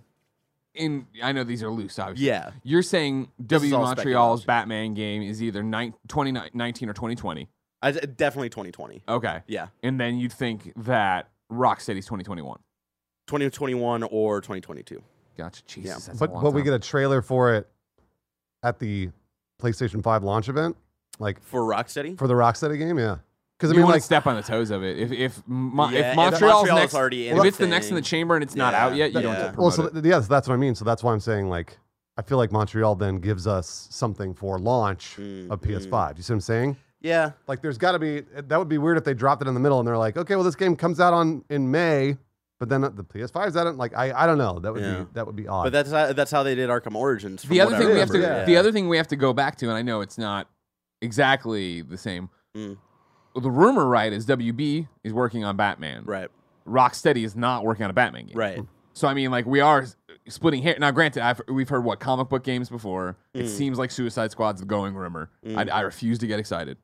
Speaker 1: in I know these are loose, obviously.
Speaker 3: Yeah.
Speaker 1: You're saying
Speaker 3: This is
Speaker 1: W B
Speaker 3: all
Speaker 1: Montreal's
Speaker 3: speculation.
Speaker 1: Batman game is either nine, twenty nineteen or twenty twenty.
Speaker 3: I, definitely twenty twenty.
Speaker 1: Okay.
Speaker 3: Yeah.
Speaker 1: And then you'd think that Rocksteady's twenty twenty-one.
Speaker 3: twenty twenty-one or twenty twenty-two.
Speaker 1: Gotcha. Jesus.
Speaker 3: Yeah.
Speaker 1: That's a
Speaker 2: But
Speaker 1: long
Speaker 2: but we
Speaker 1: time.
Speaker 2: get a trailer for it at the PlayStation five launch event, like
Speaker 3: For Rocksteady?
Speaker 2: for the Rocksteady game. Yeah, because I
Speaker 1: you
Speaker 2: mean,
Speaker 1: want
Speaker 2: like
Speaker 1: to step on the toes of it. If if, Mo-
Speaker 3: Yeah,
Speaker 1: if
Speaker 3: if
Speaker 1: Montreal's,
Speaker 3: Montreal's
Speaker 1: next,
Speaker 3: already in
Speaker 1: if
Speaker 3: the
Speaker 1: it's the next in the
Speaker 3: thing.
Speaker 1: chamber and it's not
Speaker 3: Yeah.
Speaker 1: out yet, you don't
Speaker 3: Yeah.
Speaker 1: get to
Speaker 2: well,
Speaker 1: promote
Speaker 2: so
Speaker 1: it.
Speaker 2: th- yes, that's what I mean. So that's why I'm saying like I feel like Montreal then gives us something for launch
Speaker 3: Mm,
Speaker 2: of P S five. You see what I'm saying?
Speaker 3: Yeah.
Speaker 2: Like there's got to be that would be weird if they dropped it in the middle and they're like, okay, well this game comes out on in May, but then the P S five's out. Like I I don't know. That would
Speaker 3: Yeah.
Speaker 2: be that would be odd.
Speaker 3: But that's how, that's how they did Arkham Origins. from
Speaker 1: The other
Speaker 3: what I
Speaker 1: thing we have to
Speaker 3: remember.
Speaker 2: Yeah.
Speaker 1: the other thing we have to go back to, and I know it's not exactly the same.
Speaker 3: Mm.
Speaker 1: Well, the rumor, right, is W B is working on Batman.
Speaker 3: Right.
Speaker 1: Rocksteady is not working on a Batman game.
Speaker 3: Right.
Speaker 1: So I mean, like we are s- splitting hair. Now, granted, I've, we've heard what comic book games before. It
Speaker 3: Mm.
Speaker 1: seems like Suicide Squad's the going rumor.
Speaker 3: Mm.
Speaker 1: I, I refuse to get excited.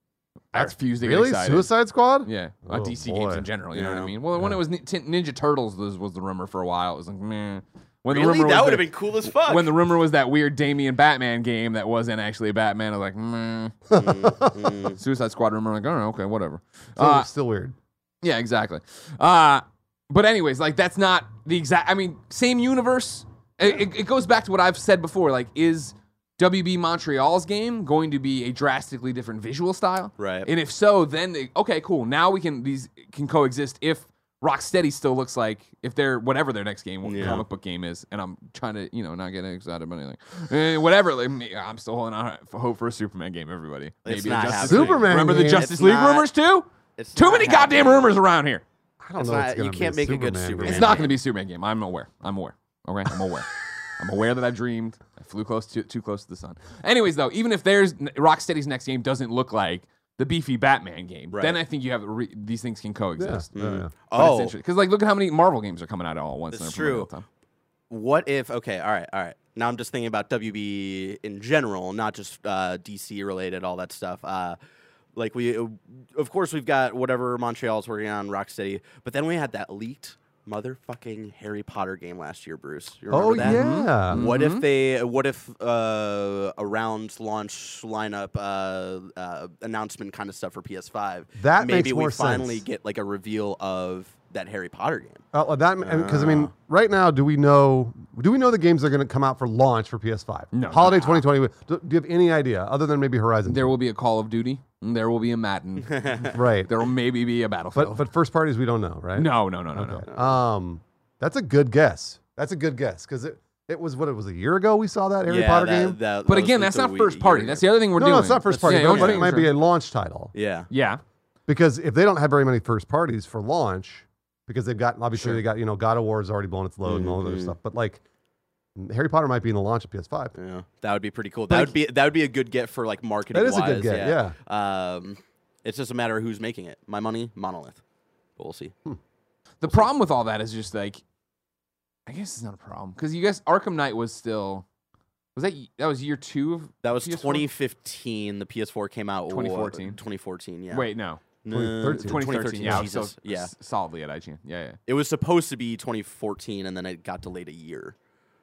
Speaker 1: I refuse to
Speaker 2: really
Speaker 1: get excited.
Speaker 2: Suicide Squad?
Speaker 1: Yeah,
Speaker 2: Oh,
Speaker 1: on D C games
Speaker 2: boy.
Speaker 1: in general. You know what I
Speaker 3: Yeah.
Speaker 1: mean? Well, when
Speaker 2: Yeah.
Speaker 1: it was Nin- Tin- Ninja Turtles was, was the rumor for a while. It was like, meh. When the
Speaker 3: Really?
Speaker 1: rumor
Speaker 3: That
Speaker 1: was
Speaker 3: would have
Speaker 1: that-
Speaker 3: been cool as fuck.
Speaker 1: When the rumor was that weird Damien Batman game that wasn't actually a Batman, I was like, meh.
Speaker 3: Mm, mm.
Speaker 1: Suicide Squad rumor. Like, oh, okay, whatever.
Speaker 2: Still,
Speaker 1: Uh,
Speaker 2: still weird.
Speaker 1: yeah, exactly. Uh, but anyways, like that's not the exact. I mean, same universe. It, it, it goes back to what I've said before. Like, is W B Montreal's game going to be a drastically different visual style?
Speaker 3: Right.
Speaker 1: And if so, then they, okay, cool. Now we can these can coexist. If Rocksteady still looks like if they're whatever their next game,
Speaker 3: Yeah.
Speaker 1: comic book game is, and I'm trying to you know not get excited about anything, Eh, whatever. Like, me- I'm still holding out for hope for a Superman game. Everybody,
Speaker 3: It's
Speaker 1: a
Speaker 3: not
Speaker 1: Justice
Speaker 3: happening.
Speaker 1: League.
Speaker 2: Superman
Speaker 1: Remember the
Speaker 2: game.
Speaker 1: Justice
Speaker 3: It's
Speaker 1: League
Speaker 3: not-
Speaker 1: rumors too?
Speaker 3: It's
Speaker 1: Too
Speaker 3: not
Speaker 1: many goddamn
Speaker 3: happening.
Speaker 1: rumors around here.
Speaker 2: I don't
Speaker 3: It's
Speaker 2: know.
Speaker 3: not-
Speaker 2: It's gonna
Speaker 3: you
Speaker 2: be
Speaker 3: can't
Speaker 2: a
Speaker 3: make a good
Speaker 2: Superman
Speaker 3: Superman
Speaker 2: game.
Speaker 1: It's not going to be a Superman game. I'm aware. I'm aware. Okay, I'm aware. I'm aware that I've dreamed. I flew close to too close to the sun. Anyways, though, even if there's Rocksteady's next game doesn't look like the beefy Batman game,
Speaker 3: Right.
Speaker 1: then I think you have re- these things can
Speaker 2: Yeah.
Speaker 1: coexist.
Speaker 2: yeah, yeah.
Speaker 3: Oh,
Speaker 1: Because like, look at how many Marvel games are coming out all at once.
Speaker 3: That's
Speaker 1: and they're promoted
Speaker 3: true.
Speaker 1: all the time.
Speaker 3: what if? Okay, all right, all right. Now I'm just thinking about W B in general, not just uh, D C related, all that stuff. Uh, like we, of course, we've got whatever Montreal's working on, Rocksteady, but then we had that leaked motherfucking Harry Potter game last year, Bruce. You remember
Speaker 2: Oh
Speaker 3: that?
Speaker 2: yeah.
Speaker 3: What
Speaker 1: Mhm.
Speaker 3: if they? What if uh, around launch lineup uh, uh, announcement kind of stuff for P S five?
Speaker 2: That
Speaker 3: maybe
Speaker 2: makes
Speaker 3: we
Speaker 2: more
Speaker 3: finally
Speaker 2: sense.
Speaker 3: get like a reveal of that Harry Potter game.
Speaker 2: Uh, that because I mean,
Speaker 3: Uh.
Speaker 2: right now, do we know? Do we know the games are going to come out for launch for P S five?
Speaker 1: No.
Speaker 2: Holiday twenty twenty. Do, do you have any idea other than maybe Horizon?
Speaker 1: There will be a Call of Duty. And there will be a Madden.
Speaker 2: right.
Speaker 1: There will maybe be a Battlefield.
Speaker 2: But but first parties we don't know, right?
Speaker 1: no, no, no, no,
Speaker 2: Okay.
Speaker 1: no.
Speaker 2: Um, that's a good guess. That's a good guess because it it was what it was a year ago we saw that Harry
Speaker 3: yeah,
Speaker 2: Potter
Speaker 3: that-
Speaker 2: game.
Speaker 3: that- that
Speaker 1: But
Speaker 3: was
Speaker 1: again,
Speaker 3: like
Speaker 1: that's
Speaker 3: the
Speaker 1: not
Speaker 3: we-
Speaker 1: first party.
Speaker 3: year
Speaker 1: That's
Speaker 3: ago.
Speaker 1: the other thing we're
Speaker 2: no,
Speaker 1: doing.
Speaker 2: no, it's not first
Speaker 1: That's-
Speaker 2: party,
Speaker 1: yeah,
Speaker 2: but, but
Speaker 1: yeah,
Speaker 2: it might
Speaker 1: sure.
Speaker 2: be a launch title
Speaker 3: Yeah.
Speaker 1: Yeah.
Speaker 2: because if they don't have very many first parties for launch, because they've got obviously
Speaker 1: Sure.
Speaker 2: they got you know God of War's already blown its load and all that other
Speaker 3: Mhm.
Speaker 2: stuff, but like Harry Potter might be in the launch of P S five.
Speaker 3: Yeah, that would be pretty cool.
Speaker 2: But
Speaker 3: That
Speaker 2: like-
Speaker 3: would be that would be a good get for like marketing.
Speaker 2: That is a good
Speaker 3: wise,
Speaker 2: get,
Speaker 3: yeah. Um, it's just a matter of who's making it. My money, Monolith. But we'll see.
Speaker 1: The problem with all that is just like, I guess it's not a problem because you guys, Arkham Knight was still, was that that was year two of
Speaker 3: That was
Speaker 1: P S four?
Speaker 3: twenty fifteen. The P S four came out.
Speaker 1: twenty fourteen.
Speaker 3: twenty fourteen. Yeah.
Speaker 1: Wait, no,
Speaker 3: No,
Speaker 2: twenty thirteen.
Speaker 1: twenty thirteen. Yeah, I was so
Speaker 3: Jesus. yeah.
Speaker 1: s- solidly at I G N. Yeah, yeah.
Speaker 3: It was supposed to be twenty fourteen, and then it got delayed a year.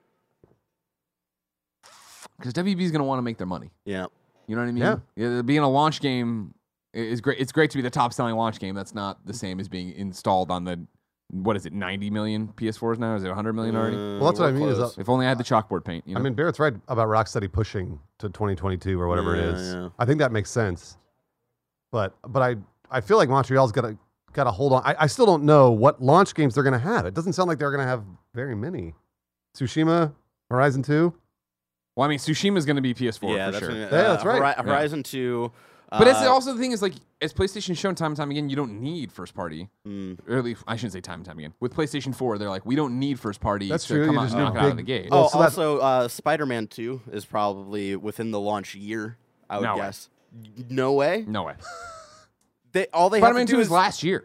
Speaker 1: Because W B is gonna want to make their money.
Speaker 3: Yeah.
Speaker 1: You know what I mean?
Speaker 2: Yeah.
Speaker 1: yeah. Being a launch game i- is great. It's great to be the top selling launch game. That's not the same as being installed on the, what is it, ninety million P S fours now? Is it one hundred million already?
Speaker 3: Uh,
Speaker 2: Well, that's what I
Speaker 3: we're
Speaker 2: mean is
Speaker 3: close.
Speaker 2: that-
Speaker 1: If only I had the chalkboard paint. You know?
Speaker 2: I mean, Barrett's right about Rocksteady pushing to twenty twenty-two or whatever it
Speaker 3: Yeah,
Speaker 2: is.
Speaker 3: yeah.
Speaker 2: I think that makes sense. But but I I feel like Montreal's got to got to hold on. I, I still don't know what launch games they're going to have. It doesn't sound like they're going to have very many. Tsushima, Horizon two.
Speaker 1: well, I mean, Tsushima's gonna be P S four
Speaker 3: yeah,
Speaker 1: for
Speaker 3: that's
Speaker 1: sure.
Speaker 3: gonna-
Speaker 2: Yeah, that's right.
Speaker 3: Hori-
Speaker 2: Yeah.
Speaker 3: Horizon two.
Speaker 1: But it's
Speaker 3: uh,
Speaker 1: also the thing is like, as PlayStation shown time and time again, you don't need first party.
Speaker 3: mm.
Speaker 1: Or at least, I shouldn't say time and time again. With PlayStation four, they're like, we don't need first party
Speaker 2: That's
Speaker 1: to
Speaker 2: true,
Speaker 1: come
Speaker 2: you
Speaker 1: out
Speaker 2: just
Speaker 1: and
Speaker 2: need
Speaker 1: knock it out of
Speaker 2: big-
Speaker 1: the gate.
Speaker 2: Well,
Speaker 3: Oh,
Speaker 2: so that's-
Speaker 3: also, uh, Spider-Man two is probably within the launch year. I would
Speaker 1: No way.
Speaker 3: guess. No way.
Speaker 1: No way.
Speaker 3: They all they
Speaker 1: Spider-Man
Speaker 3: have to
Speaker 1: two
Speaker 3: do
Speaker 1: was
Speaker 3: is
Speaker 1: last year.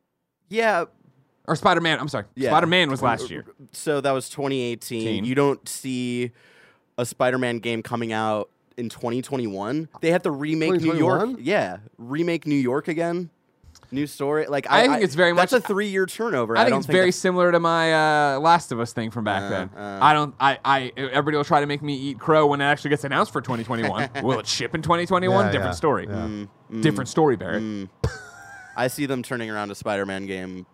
Speaker 3: yeah.
Speaker 1: Or Spider-Man, I'm sorry.
Speaker 3: Yeah.
Speaker 1: Spider-Man was last year.
Speaker 3: So that was twenty eighteen.
Speaker 1: Teen.
Speaker 3: You don't see a Spider-Man game coming out in twenty twenty-one. They have to remake New York.
Speaker 2: twenty twenty-one?
Speaker 3: Yeah, remake New York again. New story. Like
Speaker 1: I
Speaker 3: I,
Speaker 1: think it's very
Speaker 3: that's
Speaker 1: much-
Speaker 3: a three-year turnover.
Speaker 1: I think
Speaker 3: don't
Speaker 1: it's very
Speaker 3: that's-
Speaker 1: similar to my uh, Last of Us thing from back
Speaker 3: Uh,
Speaker 1: then.
Speaker 3: uh.
Speaker 1: I don't. I. I. Everybody will try to make me eat crow when it actually gets announced for twenty twenty-one. Will it ship in twenty twenty-one?
Speaker 2: Yeah,
Speaker 1: Different
Speaker 2: yeah,
Speaker 1: story.
Speaker 2: yeah.
Speaker 3: Mm, mm,
Speaker 1: Different story, Barrett.
Speaker 3: mm. I see them turning around a Spider-Man game.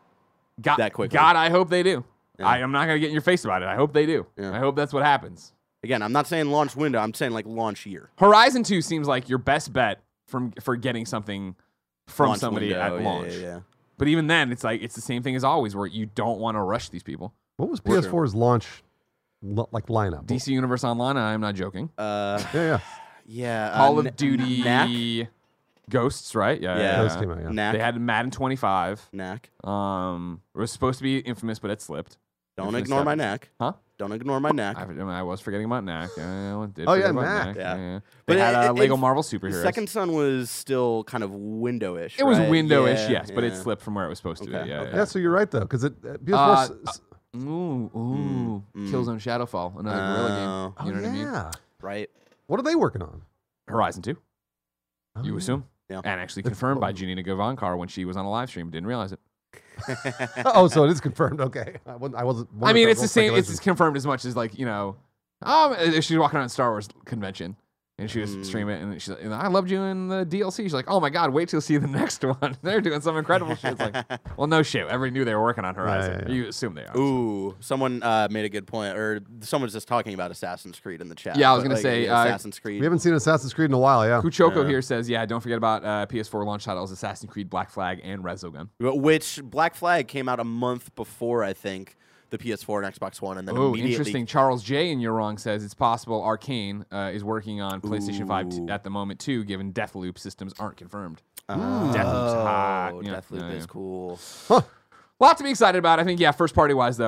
Speaker 1: God,
Speaker 3: that quickly.
Speaker 1: God, I hope they do.
Speaker 3: Yeah.
Speaker 1: I, I'm not gonna get in your face about it. I hope they do.
Speaker 3: Yeah.
Speaker 1: I hope that's what happens.
Speaker 3: Again, I'm not saying launch window. I'm saying like launch year.
Speaker 1: Horizon two seems like your best bet from for getting something from
Speaker 3: Launch
Speaker 1: somebody
Speaker 3: window,
Speaker 1: at
Speaker 3: yeah,
Speaker 1: launch.
Speaker 3: Yeah, yeah.
Speaker 1: But even then, it's like it's the same thing as always, where you don't want to rush these people.
Speaker 2: What was P S four's launch li- like lineup?
Speaker 1: D C Universe Online, I'm not joking.
Speaker 3: Uh,
Speaker 2: Yeah, yeah.
Speaker 3: yeah. uh,
Speaker 1: Call of
Speaker 3: Kn-
Speaker 1: Duty,
Speaker 3: Knack.
Speaker 1: Ghosts, right? Yeah,
Speaker 3: Yeah.
Speaker 1: yeah.
Speaker 2: Those came out, yeah.
Speaker 3: Knack.
Speaker 1: They had Madden twenty-five.
Speaker 3: Knack.
Speaker 1: Um, it was supposed to be Infamous, but it slipped.
Speaker 3: Don't
Speaker 1: Infamous
Speaker 3: ignore my
Speaker 1: seven.
Speaker 3: knack.
Speaker 1: Huh?
Speaker 3: Don't ignore my knack.
Speaker 1: I, I was forgetting about Knack. I did
Speaker 2: Oh, yeah,
Speaker 1: forget about
Speaker 2: Knack.
Speaker 3: Yeah.
Speaker 1: They
Speaker 3: But
Speaker 1: had
Speaker 3: it-
Speaker 1: uh,
Speaker 3: it-
Speaker 1: Lego
Speaker 3: it-
Speaker 1: Marvel superheroes.
Speaker 3: Second Son was still kind of windowish.
Speaker 1: it was
Speaker 3: right?
Speaker 1: windowish,
Speaker 3: Yeah,
Speaker 1: yes, but it
Speaker 3: yeah.
Speaker 1: slipped from where it was supposed to
Speaker 3: Okay,
Speaker 1: be. Yeah,
Speaker 3: okay.
Speaker 1: yeah.
Speaker 2: Yeah, so you're right though, because it uh, P S four.
Speaker 1: Uh,
Speaker 2: s- s-
Speaker 1: Ooh, ooh,
Speaker 3: Mm,
Speaker 1: Killzone Shadowfall, another gorilla game.
Speaker 3: Oh.
Speaker 1: You know
Speaker 2: oh,
Speaker 1: what I mean?
Speaker 2: yeah.
Speaker 3: Right.
Speaker 2: What are they working on?
Speaker 1: Horizon two,
Speaker 2: Oh,
Speaker 1: you
Speaker 2: yeah.
Speaker 1: assume?
Speaker 3: Yeah.
Speaker 1: And actually
Speaker 2: It's-
Speaker 1: confirmed by Janina Gavankar when she was on a live stream. Didn't realize it.
Speaker 2: Oh, so it is confirmed. Okay, I wasn't. I wasn't
Speaker 1: I mean,
Speaker 2: wondering if
Speaker 1: it's the
Speaker 2: that was
Speaker 1: same. It's
Speaker 2: speculation.
Speaker 1: as confirmed as much as like you know. Um, uh, she was walking around Star Wars convention and she was
Speaker 3: Mm.
Speaker 1: streaming it, and she's like, "I loved you in the D L C." She's like, "Oh my god, wait till you see the next one. They're doing some incredible shit." It's like, well, no shit. Everybody knew they were working on Horizon.
Speaker 2: yeah, yeah.
Speaker 1: You assume they are.
Speaker 3: Ooh, someone uh, made a good point, or someone's just talking about Assassin's Creed in the chat.
Speaker 1: Yeah, I was
Speaker 3: but,
Speaker 1: gonna
Speaker 3: like,
Speaker 1: say,
Speaker 3: yeah,
Speaker 1: uh,
Speaker 3: Assassin's Creed.
Speaker 2: We haven't seen Assassin's Creed in a while. Yeah.
Speaker 1: Kuchoko
Speaker 3: Yeah.
Speaker 1: here says, "Yeah, don't forget about uh, P S four launch titles: Assassin's Creed, Black Flag, and Resogun."
Speaker 3: Which Black Flag came out a month before, I think, the P S four and Xbox One, and then
Speaker 1: Oh,
Speaker 3: immediately.
Speaker 1: interesting. Charles J. in You're Wrong says it's possible Arcane uh, is working on PlayStation five t-
Speaker 3: Ooh.
Speaker 1: at the moment too, given Deathloop systems aren't confirmed.
Speaker 3: Oh,
Speaker 1: Deathloop's hot. Yeah,
Speaker 3: Deathloop
Speaker 1: yeah,
Speaker 3: is
Speaker 1: yeah.
Speaker 3: cool.
Speaker 1: Lot to be excited about. I think, yeah, first party wise though,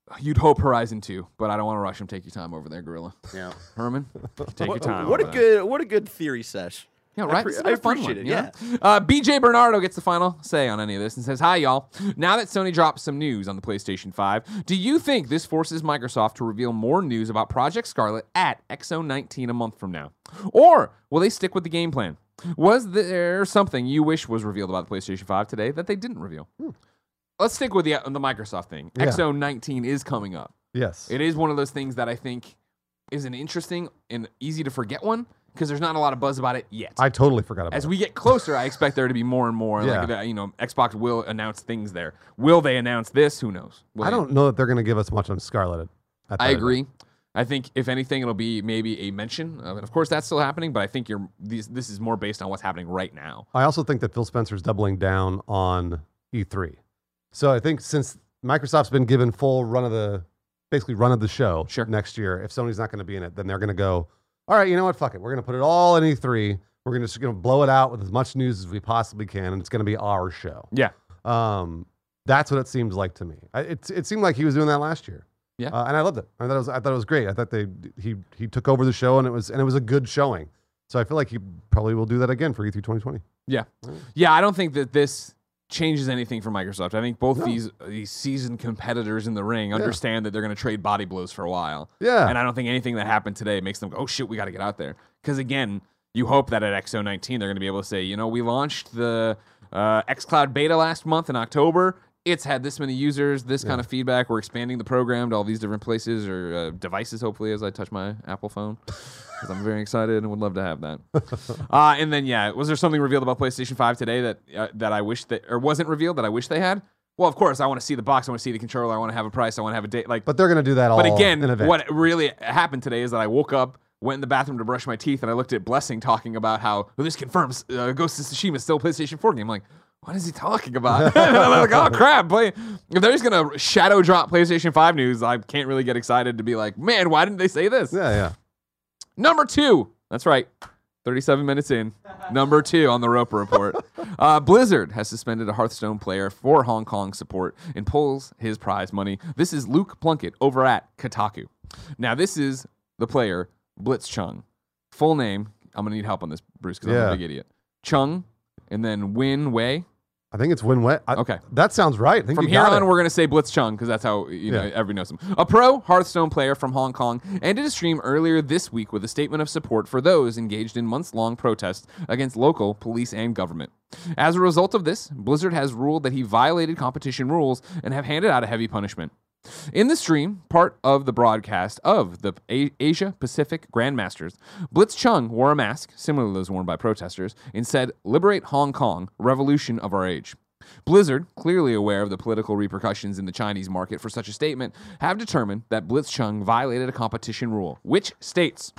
Speaker 1: You'd hope Horizon two, but I don't want to rush him. Take your time over there, Gorilla.
Speaker 3: Yeah.
Speaker 1: Herman, take your time.
Speaker 3: What a
Speaker 1: over there.
Speaker 3: good what a good theory sesh.
Speaker 1: Yeah,
Speaker 3: I
Speaker 1: right.
Speaker 3: appre-
Speaker 1: It's
Speaker 3: I
Speaker 1: a fun
Speaker 3: appreciate
Speaker 1: one,
Speaker 3: it,
Speaker 1: you know? Uh, B J Bernardo gets the final say on any of this and says, "Hi, y'all. Now that Sony dropped some news on the PlayStation five, do you think this forces Microsoft to reveal more news about Project Scarlet at X O nineteen a month from now? Or will they stick with the game plan? Was there something you wish was revealed about the PlayStation five today that they didn't reveal?" Hmm. Let's stick with the, the Microsoft thing.
Speaker 2: Yeah.
Speaker 1: X O nineteen is coming up.
Speaker 2: Yes.
Speaker 1: It is one of those things that I think is an interesting and easy to forget one because there's not a lot of buzz about it yet.
Speaker 2: I totally forgot about
Speaker 1: As
Speaker 2: it.
Speaker 1: we get closer, I expect there to be more and more.
Speaker 2: Yeah.
Speaker 1: Like that, you know, Xbox will announce things there. Will they announce this? Who knows? Will
Speaker 2: I
Speaker 1: they-
Speaker 2: don't know that they're going to give us much on Scarlet. At that
Speaker 1: I
Speaker 2: event.
Speaker 1: agree. I think if anything, it'll be maybe a mention. Uh, and of course, that's still happening. But I think you're these. This is more based on what's happening right now.
Speaker 2: I also think that Phil Spencer's doubling down on E three. So I think since Microsoft's been given full run of the, basically run of the show
Speaker 1: Sure.
Speaker 2: next year, if Sony's not going to be in it, then they're going to go, all right, you know what, fuck it. We're going to put it all in E three. We're gonna, just going to blow it out with as much news as we possibly can, and it's going to be our show.
Speaker 1: Yeah.
Speaker 2: Um, that's what it seems like to me. I, it, it seemed like he was doing that last year.
Speaker 1: Yeah.
Speaker 2: Uh, and I loved it. I thought it was, I thought it was great. I thought they he he took over the show, and it was and it was a good showing. So I feel like he probably will do that again for E three twenty twenty.
Speaker 1: Yeah. Yeah. I don't think that this changes anything for Microsoft. I think both
Speaker 2: No.
Speaker 1: these these seasoned competitors in the ring understand that they're going to trade body blows for a while.
Speaker 2: Yeah.
Speaker 1: And I don't think anything that happened today makes them go, oh, shit, we got to get out there. Because, again, you hope that at X O nineteen, they're going to be able to say, you know, we launched the uh, xCloud beta last month in October. It's had this many users, this kind of feedback. We're expanding the program to all these different places or uh, devices, hopefully, as I touch my Apple phone. Because I'm very excited and would love to have that. uh, and then, yeah, was there something revealed about PlayStation five today that uh, that I wish that, or wasn't revealed that I wish they had? Well, of course, I want to see the box. I want to see the controller. I want to have a price. I want to have a date. Like,
Speaker 2: But they're going to do that all
Speaker 1: but again,
Speaker 2: in event.
Speaker 1: what really happened today is that I woke up, went in the bathroom to brush my teeth, and I looked at Blessing talking about how well, this confirms uh, Ghost of Tsushima is still a PlayStation four game. I'm like, what is he talking about? And I'm like, oh crap! Play. If they're just gonna shadow drop PlayStation five news, I can't really get excited to be like, man, why didn't they say this?
Speaker 2: Yeah, yeah.
Speaker 1: Number two. That's right. thirty-seven minutes in. Number two on the Roper Report. Uh, Blizzard has suspended a Hearthstone player for Hong Kong support and pulls his prize money. This is Luke Plunkett over at Kotaku. Now, this is the player, Blitz Chung. Full name. I'm going to need help on this, Bruce, because I'm
Speaker 2: Yeah.
Speaker 1: a big idiot. Chung, and then Win Wei.
Speaker 2: I think it's Win Wet. I-
Speaker 1: Okay.
Speaker 2: That sounds right. I think
Speaker 1: From
Speaker 2: you
Speaker 1: here
Speaker 2: got
Speaker 1: on,
Speaker 2: it.
Speaker 1: we're going to say Blitz Chung because that's how you know
Speaker 2: Yeah.
Speaker 1: everybody knows him. A pro Hearthstone player from Hong Kong ended a stream earlier this week with a statement of support for those engaged in months-long protests against local police and government. As a result of this, Blizzard has ruled that he violated competition rules and have handed out a heavy punishment. In the stream, part of the broadcast of the A- Asia Pacific Grandmasters, Blitz Chung wore a mask, similar to those worn by protesters, and said, "Liberate Hong Kong, revolution of our age." Blizzard, clearly aware of the political repercussions in the Chinese market for such a statement, have determined that Blitz Chung violated a competition rule, which states,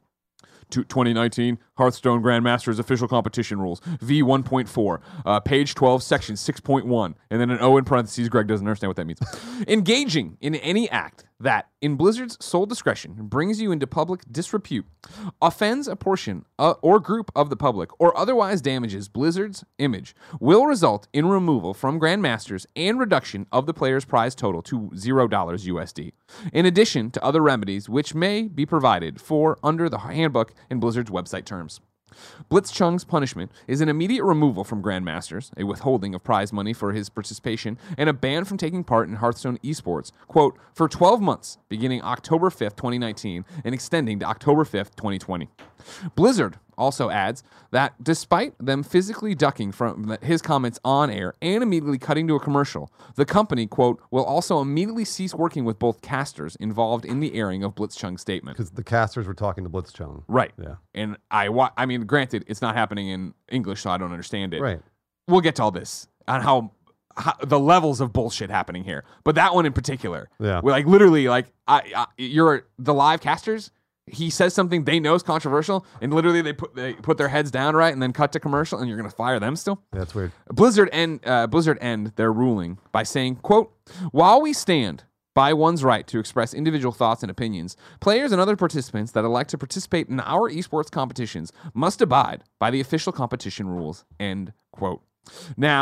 Speaker 1: to twenty nineteen Hearthstone Grandmasters official competition rules, V one point four, uh, page twelve, section six point one, and then an O in parentheses. Greg doesn't understand what that means. Engaging in any act that, in Blizzard's sole discretion, brings you into public disrepute, offends a portion uh, or group of the public, or otherwise damages Blizzard's image, will result in removal from Grandmasters and reduction of the player's prize total to zero dollars U S D, in addition to other remedies which may be provided for under the handbook and Blizzard's website terms. Blitz Chung's punishment is an immediate removal from Grandmasters, a withholding of prize money for his participation, and a ban from taking part in Hearthstone esports, quote, for twelve months, beginning October fifth, twenty nineteen, and extending to October fifth, twenty twenty. Blizzard also adds that despite them physically ducking from his comments on air and immediately cutting to a commercial, the company, quote, will also immediately cease working with both casters involved in the airing of Blitz Chung's statement.
Speaker 2: Because the casters were talking to Blitz Chung.
Speaker 1: Right.
Speaker 2: Yeah.
Speaker 1: And I wa- I mean, granted, it's not happening in English, so I don't understand it.
Speaker 2: Right.
Speaker 1: We'll get to all this on how, how the levels of bullshit happening here. But that one in particular,
Speaker 2: Yeah.
Speaker 1: we're like literally like I, I you're the live casters. He says something they know is controversial, and literally they put they put their heads down right, and then cut to commercial, and you're gonna fire them still.
Speaker 2: Yeah, that's weird.
Speaker 1: Blizzard end uh, Blizzard end their ruling by saying, quote, while we stand by one's right to express individual thoughts and opinions, players and other participants that elect to participate in our esports competitions must abide by the official competition rules, end quote. Now,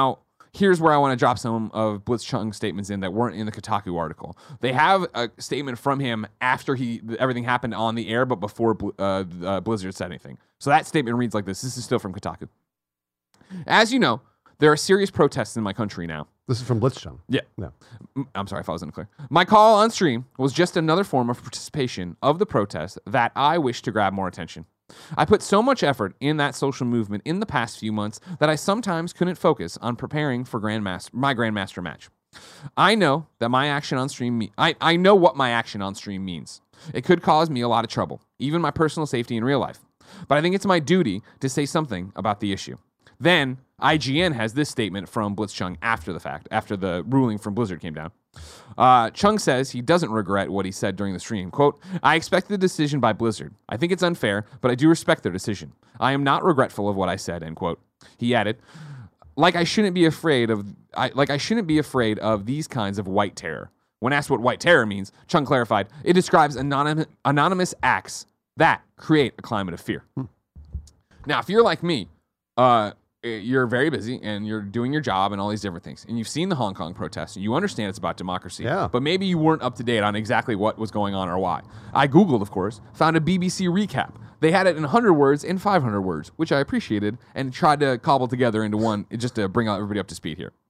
Speaker 1: here's where I want to drop some of Blitzchung's statements in that weren't in the Kotaku article. They have a statement from him after he everything happened on the air, but before uh, uh, Blizzard said anything. So that statement reads like this. This is still from Kotaku. As you know, there are serious protests in my country now.
Speaker 2: This is from Blitzchung.
Speaker 1: Yeah.
Speaker 2: Yeah.
Speaker 1: I'm sorry if I was unclear. My call on stream was just another form of participation of the protest that I wish to grab more attention. I put so much effort in that social movement in the past few months that I sometimes couldn't focus on preparing for Grandmaster, my Grandmaster match. I know that my action on stream, me- I, I know what my action on stream means. It could cause me a lot of trouble, even my personal safety in real life. But I think it's my duty to say something about the issue. Then, I G N has this statement from Blitzchung after the fact, after the ruling from Blizzard came down. Uh, Chung says he doesn't regret what he said during the stream. Quote, I expect the decision by Blizzard. I think it's unfair, but I do respect their decision. I am not regretful of what I said, end quote. He added, like I shouldn't be afraid of, I, like I shouldn't be afraid of these kinds of white terror. When asked what white terror means, Chung clarified, it describes anonymous, anonymous acts that create a climate of fear. Hmm. Now, if you're like me, uh, you're very busy and you're doing your job and all these different things. And you've seen the Hong Kong protests and you understand it's about democracy.
Speaker 2: Yeah.
Speaker 1: But maybe you weren't up to date on exactly what was going on or why. I Googled, of course, found a B B C recap. They had it in one hundred words and five hundred words, which I appreciated and tried to cobble together into one just to bring everybody up to speed here.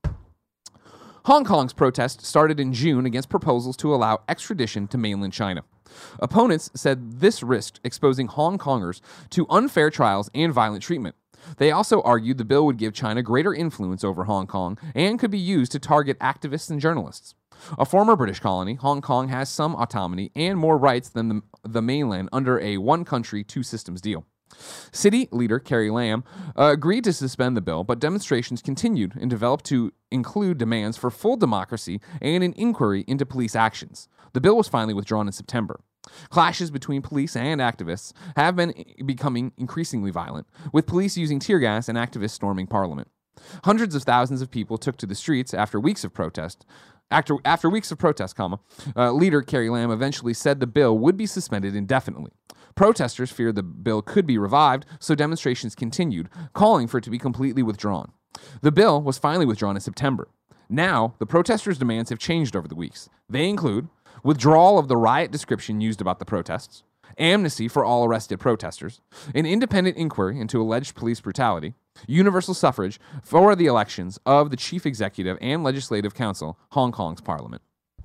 Speaker 1: Hong Kong's protest started in June against proposals to allow extradition to mainland China. Opponents said this risked exposing Hong Kongers to unfair trials and violent treatment. They also argued the bill would give China greater influence over Hong Kong and could be used to target activists and journalists. A former British colony, Hong Kong has some autonomy and more rights than the, the mainland under a one-country, two-systems deal. City leader Carrie Lam uh, agreed to suspend the bill, but demonstrations continued and developed to include demands for full democracy and an inquiry into police actions. The bill was finally withdrawn in September. Clashes between police and activists have been becoming increasingly violent, with police using tear gas and activists storming parliament. Hundreds of thousands of people took to the streets after weeks of protest. After, after weeks of protest, comma, uh, leader Carrie Lam eventually said the bill would be suspended indefinitely. Protesters feared the bill could be revived, so demonstrations continued, calling for it to be completely withdrawn. The bill was finally withdrawn in September. Now, the protesters' demands have changed over the weeks. They include withdrawal of the riot description used about the protests, amnesty for all arrested protesters, an independent inquiry into alleged police brutality, universal suffrage for the elections of the Chief Executive and Legislative Council, Hong Kong's parliament.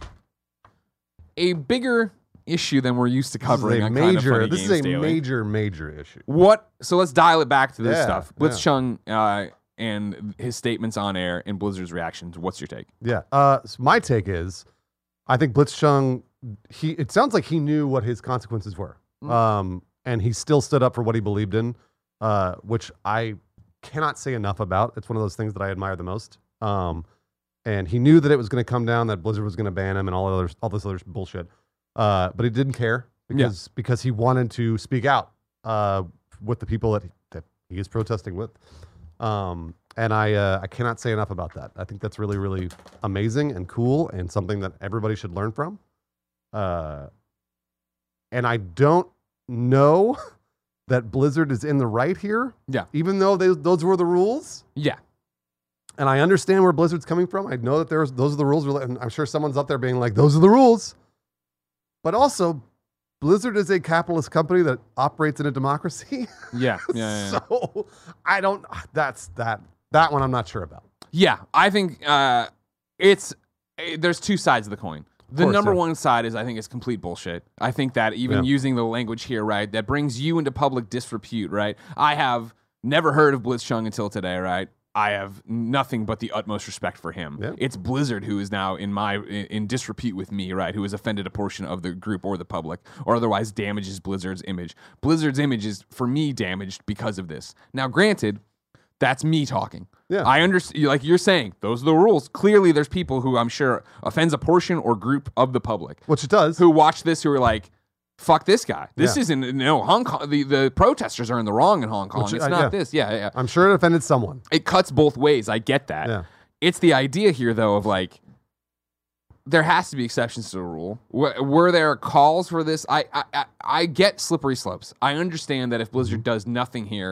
Speaker 1: A bigger issue than we're used to covering on Kind of Funny
Speaker 2: This is
Speaker 1: Games
Speaker 2: a
Speaker 1: Daily.
Speaker 2: major, major issue.
Speaker 1: What? So let's dial it back to this
Speaker 2: Yeah,
Speaker 1: stuff. Blitzchung uh, and his statements on air and Blizzard's reactions. What's your take?
Speaker 2: Yeah. Uh, so my take is, I think Blitzchung, he it sounds like he knew what his consequences were,
Speaker 1: Mm.
Speaker 2: um, and he still stood up for what he believed in, uh, which I cannot say enough about. It's one of those things that I admire the most. Um, and he knew that it was going to come down, that Blizzard was going to ban him and all other all this other bullshit. Uh, but he didn't care because because he wanted to speak out uh, with the people that he, that he is protesting with. Um, and I uh, I cannot say enough about that. I think that's really, really amazing and cool and something that everybody should learn from. Uh, and I don't know that Blizzard is in the right here.
Speaker 1: Yeah.
Speaker 2: Even though they, those were the rules.
Speaker 1: Yeah.
Speaker 2: And I understand where Blizzard's coming from. I know that there's those are the rules. And I'm sure someone's up there being like, those are the rules. But also, Blizzard is a capitalist company that operates in a democracy.
Speaker 1: Yeah. Yeah. yeah, yeah.
Speaker 2: So I don't, that's that, that one I'm not sure about.
Speaker 1: Yeah, I think uh, it's eh, there's two sides of the coin. The
Speaker 2: course,
Speaker 1: number
Speaker 2: yeah.
Speaker 1: one side is I think it's complete bullshit. I think that even
Speaker 2: Yeah.
Speaker 1: using the language here, right, that brings you into public disrepute, right? I have never heard of Blitzchung until today, right? I have nothing but the utmost respect for him.
Speaker 2: Yeah.
Speaker 1: It's Blizzard who is now in my in, in disrepute with me, right? Who has offended a portion of the group or the public, or otherwise damages Blizzard's image. Blizzard's image is for me damaged because of this. Now, granted, that's me talking.
Speaker 2: Yeah.
Speaker 1: I understand, like you're saying, those are the rules. Clearly, there's people who I'm sure offends a portion or group of the public
Speaker 2: Which it does.
Speaker 1: who watch this who are like, fuck this guy. This
Speaker 2: Yeah.
Speaker 1: isn't, no, Hong Kong, the, the protesters are in the wrong in Hong Kong.
Speaker 2: Which,
Speaker 1: it's
Speaker 2: uh,
Speaker 1: not
Speaker 2: yeah.
Speaker 1: this. Yeah, yeah.
Speaker 2: I'm sure it offended someone.
Speaker 1: It cuts both ways. I get that.
Speaker 2: Yeah.
Speaker 1: It's the idea here, though, of like, there has to be exceptions to the rule. Were, were there calls for this? I, I I I get slippery slopes. I understand that if Blizzard
Speaker 2: Mm-hmm.
Speaker 1: does nothing here,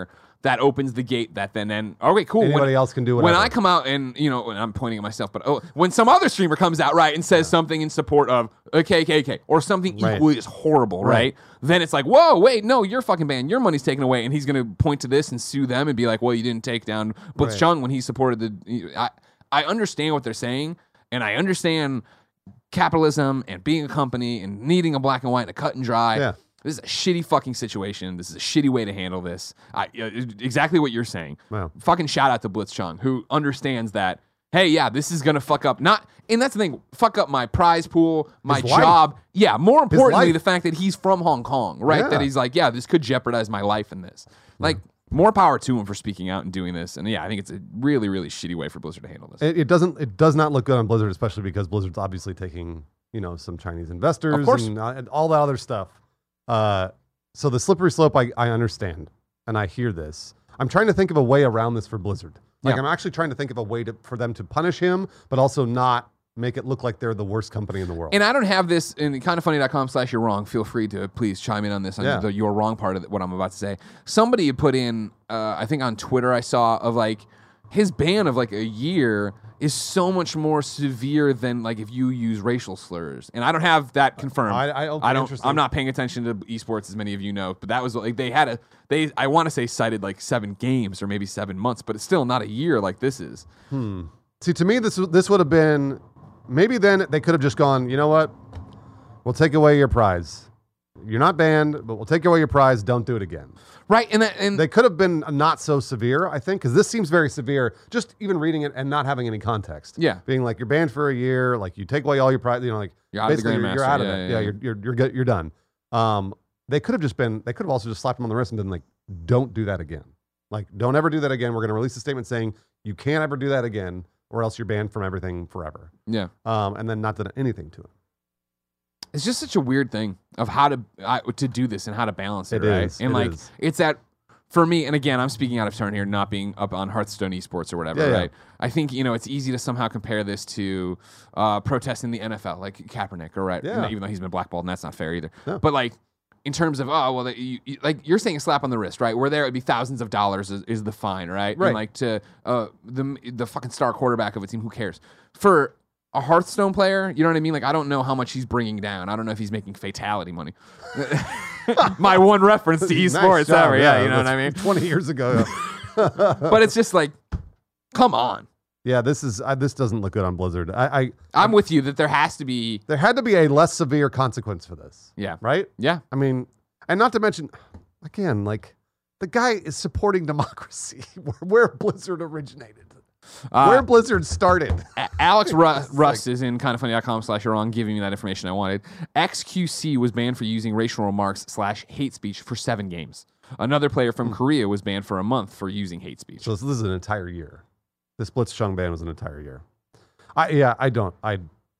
Speaker 1: that opens the gate that then, then okay, cool.
Speaker 2: Anybody
Speaker 1: when,
Speaker 2: else can do
Speaker 1: When
Speaker 2: whatever.
Speaker 1: I come out and, you know, and I'm pointing at myself, but oh, when some other streamer comes out, right, and says something in support of a K K K or something
Speaker 2: Right.
Speaker 1: equally as horrible, right.
Speaker 2: Right.
Speaker 1: Then it's like, whoa, wait, no, you're fucking banned. Your money's taken away. And he's going to point to this and sue them and be like, well, you didn't take down Blitz
Speaker 2: Right.
Speaker 1: Chung when he supported the. I, I understand what they're saying, and I understand capitalism and being a company and needing a black and white and a cut and dry.
Speaker 2: Yeah.
Speaker 1: This is a shitty fucking situation. This is a shitty way to handle this. I, uh, exactly what you're saying.
Speaker 2: Wow.
Speaker 1: Fucking shout out to Blitz Chung, who understands that, hey, yeah, this is going to fuck up. Not, and that's the thing, fuck up my prize pool, my
Speaker 2: His life.
Speaker 1: job. Yeah, more importantly,
Speaker 2: life.
Speaker 1: the fact that he's from Hong Kong, right?
Speaker 2: Yeah.
Speaker 1: That he's like, yeah, this could jeopardize my life in this. Like, more power to him for speaking out and doing this. And yeah, I think it's a really, really shitty way for Blizzard to handle this.
Speaker 2: It, it doesn't. It does not look good on Blizzard, especially because Blizzard's obviously taking, you know, some Chinese investors
Speaker 1: Of course.
Speaker 2: and, uh, and all that other stuff. Uh, so the slippery slope, I, I understand, and I hear this. I'm trying to think of a way around this for Blizzard. Like
Speaker 1: Yeah.
Speaker 2: I'm actually trying to think of a way to for them to punish him, but also not make it look like they're the worst company in the world.
Speaker 1: And I don't have this in kindoffunny.com slash you're wrong. Feel free to please chime in on this, on
Speaker 2: Yeah.
Speaker 1: the you're wrong part of what I'm about to say. Somebody had put in, uh, I think on Twitter I saw of like, his ban of like a year is so much more severe than like if you use racial slurs. And I don't have that confirmed.
Speaker 2: I- I- okay,
Speaker 1: I don't,
Speaker 2: interesting.
Speaker 1: I'm not paying attention to esports as many of you know, but that was like, they had a, they, I want to say cited like seven games or maybe seven months, but it's still not a year like this is.
Speaker 2: See, to me, this this would have been maybe then they could have just gone. You know what? We'll take away your prize. You're not banned, but we'll take away your prize. Don't do it again.
Speaker 1: Right. And that, and
Speaker 2: They could have been not so severe, I think, because this seems very severe. Just even reading it and not having any context.
Speaker 1: Yeah.
Speaker 2: being like you're banned for a year, like you take away all your prize. You know, like
Speaker 1: You're out of the
Speaker 2: basically you're, you're
Speaker 1: Grandmaster.
Speaker 2: out of
Speaker 1: Yeah,
Speaker 2: it.
Speaker 1: yeah,
Speaker 2: Yeah,
Speaker 1: yeah.
Speaker 2: you're you're you're, good, you're done. Um, they could have just been. They could have also just slapped him on the wrist and been like, "Don't do that again. Like, don't ever do that again. We're going to release a statement saying you can't ever do that again, or else you're banned from everything forever."
Speaker 1: yeah.
Speaker 2: Um, and then not done anything to him.
Speaker 1: It's just such a weird thing of how to uh, to do this and how to balance it,
Speaker 2: It
Speaker 1: right?
Speaker 2: is,
Speaker 1: And
Speaker 2: it
Speaker 1: like
Speaker 2: is.
Speaker 1: it's that for me. And again, I'm speaking out of turn here, not being up on Hearthstone esports or whatever,
Speaker 2: Yeah, yeah.
Speaker 1: right? I think you know it's easy to somehow compare this to uh, protests in the N F L, like Kaepernick, or right?
Speaker 2: Yeah.
Speaker 1: Even though he's been blackballed, and that's not fair either.
Speaker 2: No.
Speaker 1: But like. In terms of oh well, you, you, like you're saying, a slap on the wrist, right? Where there it'd be thousands of dollars is, is the fine, right?
Speaker 2: Right.
Speaker 1: And like to uh, the the fucking star quarterback of a team, who cares? For a Hearthstone player, you know what I mean? Like I don't know how much he's bringing down. I don't know if he's making fatality money. My one reference to
Speaker 2: Nice
Speaker 1: esports
Speaker 2: job,
Speaker 1: ever, yeah, you know what
Speaker 2: that's
Speaker 1: I mean?
Speaker 2: twenty years ago.
Speaker 1: But it's just like, come on.
Speaker 2: Yeah, this is uh, this doesn't look good on Blizzard. I, I
Speaker 1: I'm with you that there has to be,
Speaker 2: there had to be a less severe consequence for this.
Speaker 1: yeah,
Speaker 2: Right?
Speaker 1: yeah.
Speaker 2: I mean, and not to mention, again, like the guy is supporting democracy where, where Blizzard originated,
Speaker 1: Uh,
Speaker 2: where Blizzard started.
Speaker 1: A- Alex Ru-
Speaker 2: It's
Speaker 1: Rust is in kindoffunny.com slash you're wrong, giving me that information I wanted. X Q C was banned for using racial remarks slash hate speech for seven games. Another player from Korea was banned for a month for using hate speech.
Speaker 2: So this, this is an entire year. This Blitz Chung ban was an entire year. I yeah, I don't. I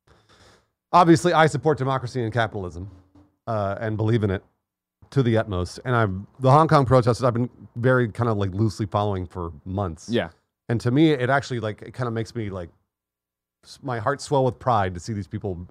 Speaker 2: obviously I support democracy and capitalism, uh, and believe in it to the utmost. And I'm the Hong Kong protests. I've been very kind of like loosely following for months.
Speaker 1: Yeah.
Speaker 2: And to me, it actually like it kind of makes me like s- my heart swell with pride to see these people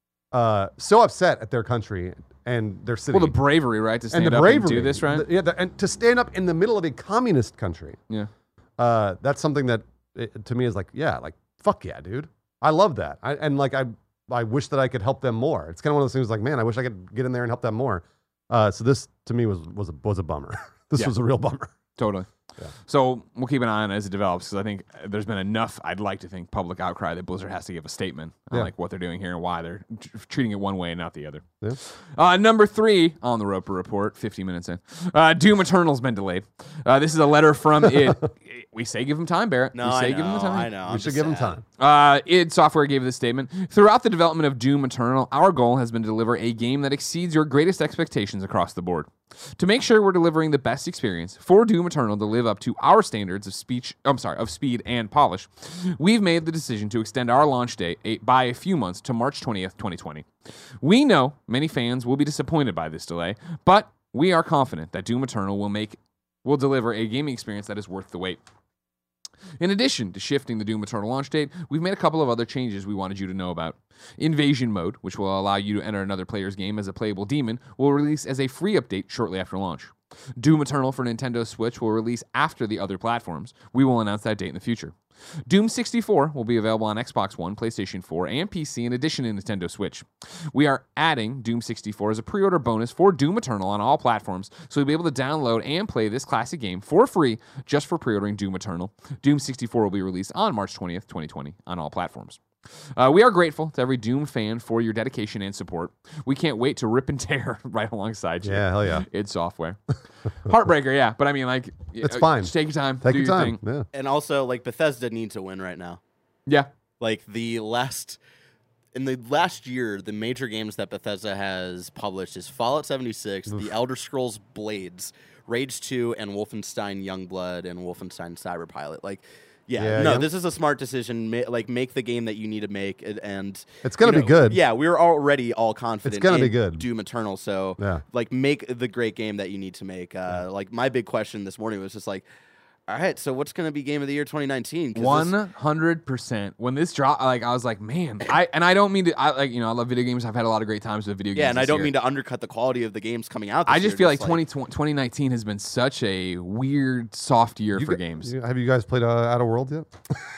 Speaker 2: uh, so upset at their country and their city.
Speaker 1: Well, the bravery, right, to stand
Speaker 2: and the
Speaker 1: up
Speaker 2: bravery,
Speaker 1: and do this, right?
Speaker 2: The- yeah, the, and to stand up in the middle of a communist country.
Speaker 1: yeah.
Speaker 2: Uh, that's something that it, to me is like, yeah, like fuck yeah, dude. I love that. I, and like I, I wish that I could help them more. It's kind of one of those things like, man, I wish I could get in there and help them more. Uh, so this to me was was a, was a bummer. this
Speaker 1: Yeah.
Speaker 2: was a real bummer.
Speaker 1: Totally.
Speaker 2: Yeah.
Speaker 1: So we'll keep an eye on it as it develops, because I think there's been enough, I'd like to think, public outcry that Blizzard has to give a statement on
Speaker 2: Yeah.
Speaker 1: like what they're doing here and why they're t- treating it one way and not the other.
Speaker 2: Yeah.
Speaker 1: Uh, number three on the Roper Report, fifteen minutes in, uh, Doom Eternal's been delayed. Uh, this is a letter from it. We say give him time, Barrett.
Speaker 3: No,
Speaker 1: we say
Speaker 3: I
Speaker 1: give him
Speaker 3: know,
Speaker 1: time.
Speaker 3: I know.
Speaker 2: we
Speaker 3: I'm
Speaker 2: should
Speaker 3: just
Speaker 2: give them
Speaker 3: sad.
Speaker 2: time.
Speaker 1: Uh, id Software gave this statement. Throughout the development of Doom Eternal, our goal has been to deliver a game that exceeds your greatest expectations across the board. To make sure we're delivering the best experience for Doom Eternal to live up to our standards of speech, I'm sorry, of speed and polish, we've made the decision to extend our launch date a, by a few months to March twentieth, twenty twenty. We know many fans will be disappointed by this delay, but we are confident that Doom Eternal will make will deliver a gaming experience that is worth the wait. In addition to shifting the Doom Eternal launch date, we've made a couple of other changes we wanted you to know about. Invasion Mode, which will allow you to enter another player's game as a playable demon, will release as a free update shortly after launch. Doom Eternal for Nintendo Switch will release after the other platforms. We will announce that date in the future. Doom sixty-four will be available on Xbox One, PlayStation four, and P C in addition to Nintendo Switch. We are adding Doom sixty-four as a pre-order bonus for Doom Eternal on all platforms, so you'll be able to download and play this classic game for free just for pre-ordering Doom Eternal. Doom sixty-four will be released on March twentieth, twenty twenty on all platforms. Uh, we are grateful to every Doom fan for your dedication and support. We can't wait to rip and tear right alongside you.
Speaker 2: Yeah, hell yeah.
Speaker 1: Id Software. Heartbreaker, yeah. But I mean, like,
Speaker 2: It's
Speaker 1: uh,
Speaker 2: fine.
Speaker 1: Just take your time.
Speaker 2: Take
Speaker 1: do
Speaker 2: your
Speaker 1: your
Speaker 2: time.
Speaker 1: thing.
Speaker 2: Yeah.
Speaker 3: And also, like, Bethesda needs to win right now.
Speaker 1: Yeah.
Speaker 3: Like, the last... In the last year, the major games that Bethesda has published is Fallout seventy-six, The Elder Scrolls Blades, Rage two, and Wolfenstein Youngblood and Wolfenstein Cyberpilot. Like... Yeah,
Speaker 2: Yeah,
Speaker 3: no,
Speaker 2: yeah.
Speaker 3: this is a smart decision. Ma- like, make the game that you need to make, and- and
Speaker 2: It's gonna
Speaker 3: you
Speaker 2: be good.
Speaker 3: Yeah, we were already all confident.
Speaker 2: gonna
Speaker 3: in
Speaker 2: be good.
Speaker 3: Doom Eternal, so
Speaker 2: Yeah.
Speaker 3: like, make the great game that you need to make. Uh, Like, my big question this morning was just like, all right, so what's going to be Game of the Year twenty nineteen? 'Cause
Speaker 1: One
Speaker 3: this-
Speaker 1: hundred percent. When this dropped, like I was like, man, I and I don't mean to. I like you know I love video games. I've had a lot of great times with video games.
Speaker 3: yeah, and I
Speaker 1: this
Speaker 3: don't
Speaker 1: year.
Speaker 3: mean to undercut the quality of the games coming out. This
Speaker 1: I just
Speaker 3: year,
Speaker 1: feel like
Speaker 3: like
Speaker 1: twenty twenty nineteen has been such a weird, soft year
Speaker 2: You
Speaker 1: for
Speaker 2: gu-
Speaker 1: games.
Speaker 2: you- have you guys played uh, Outer Worlds yet?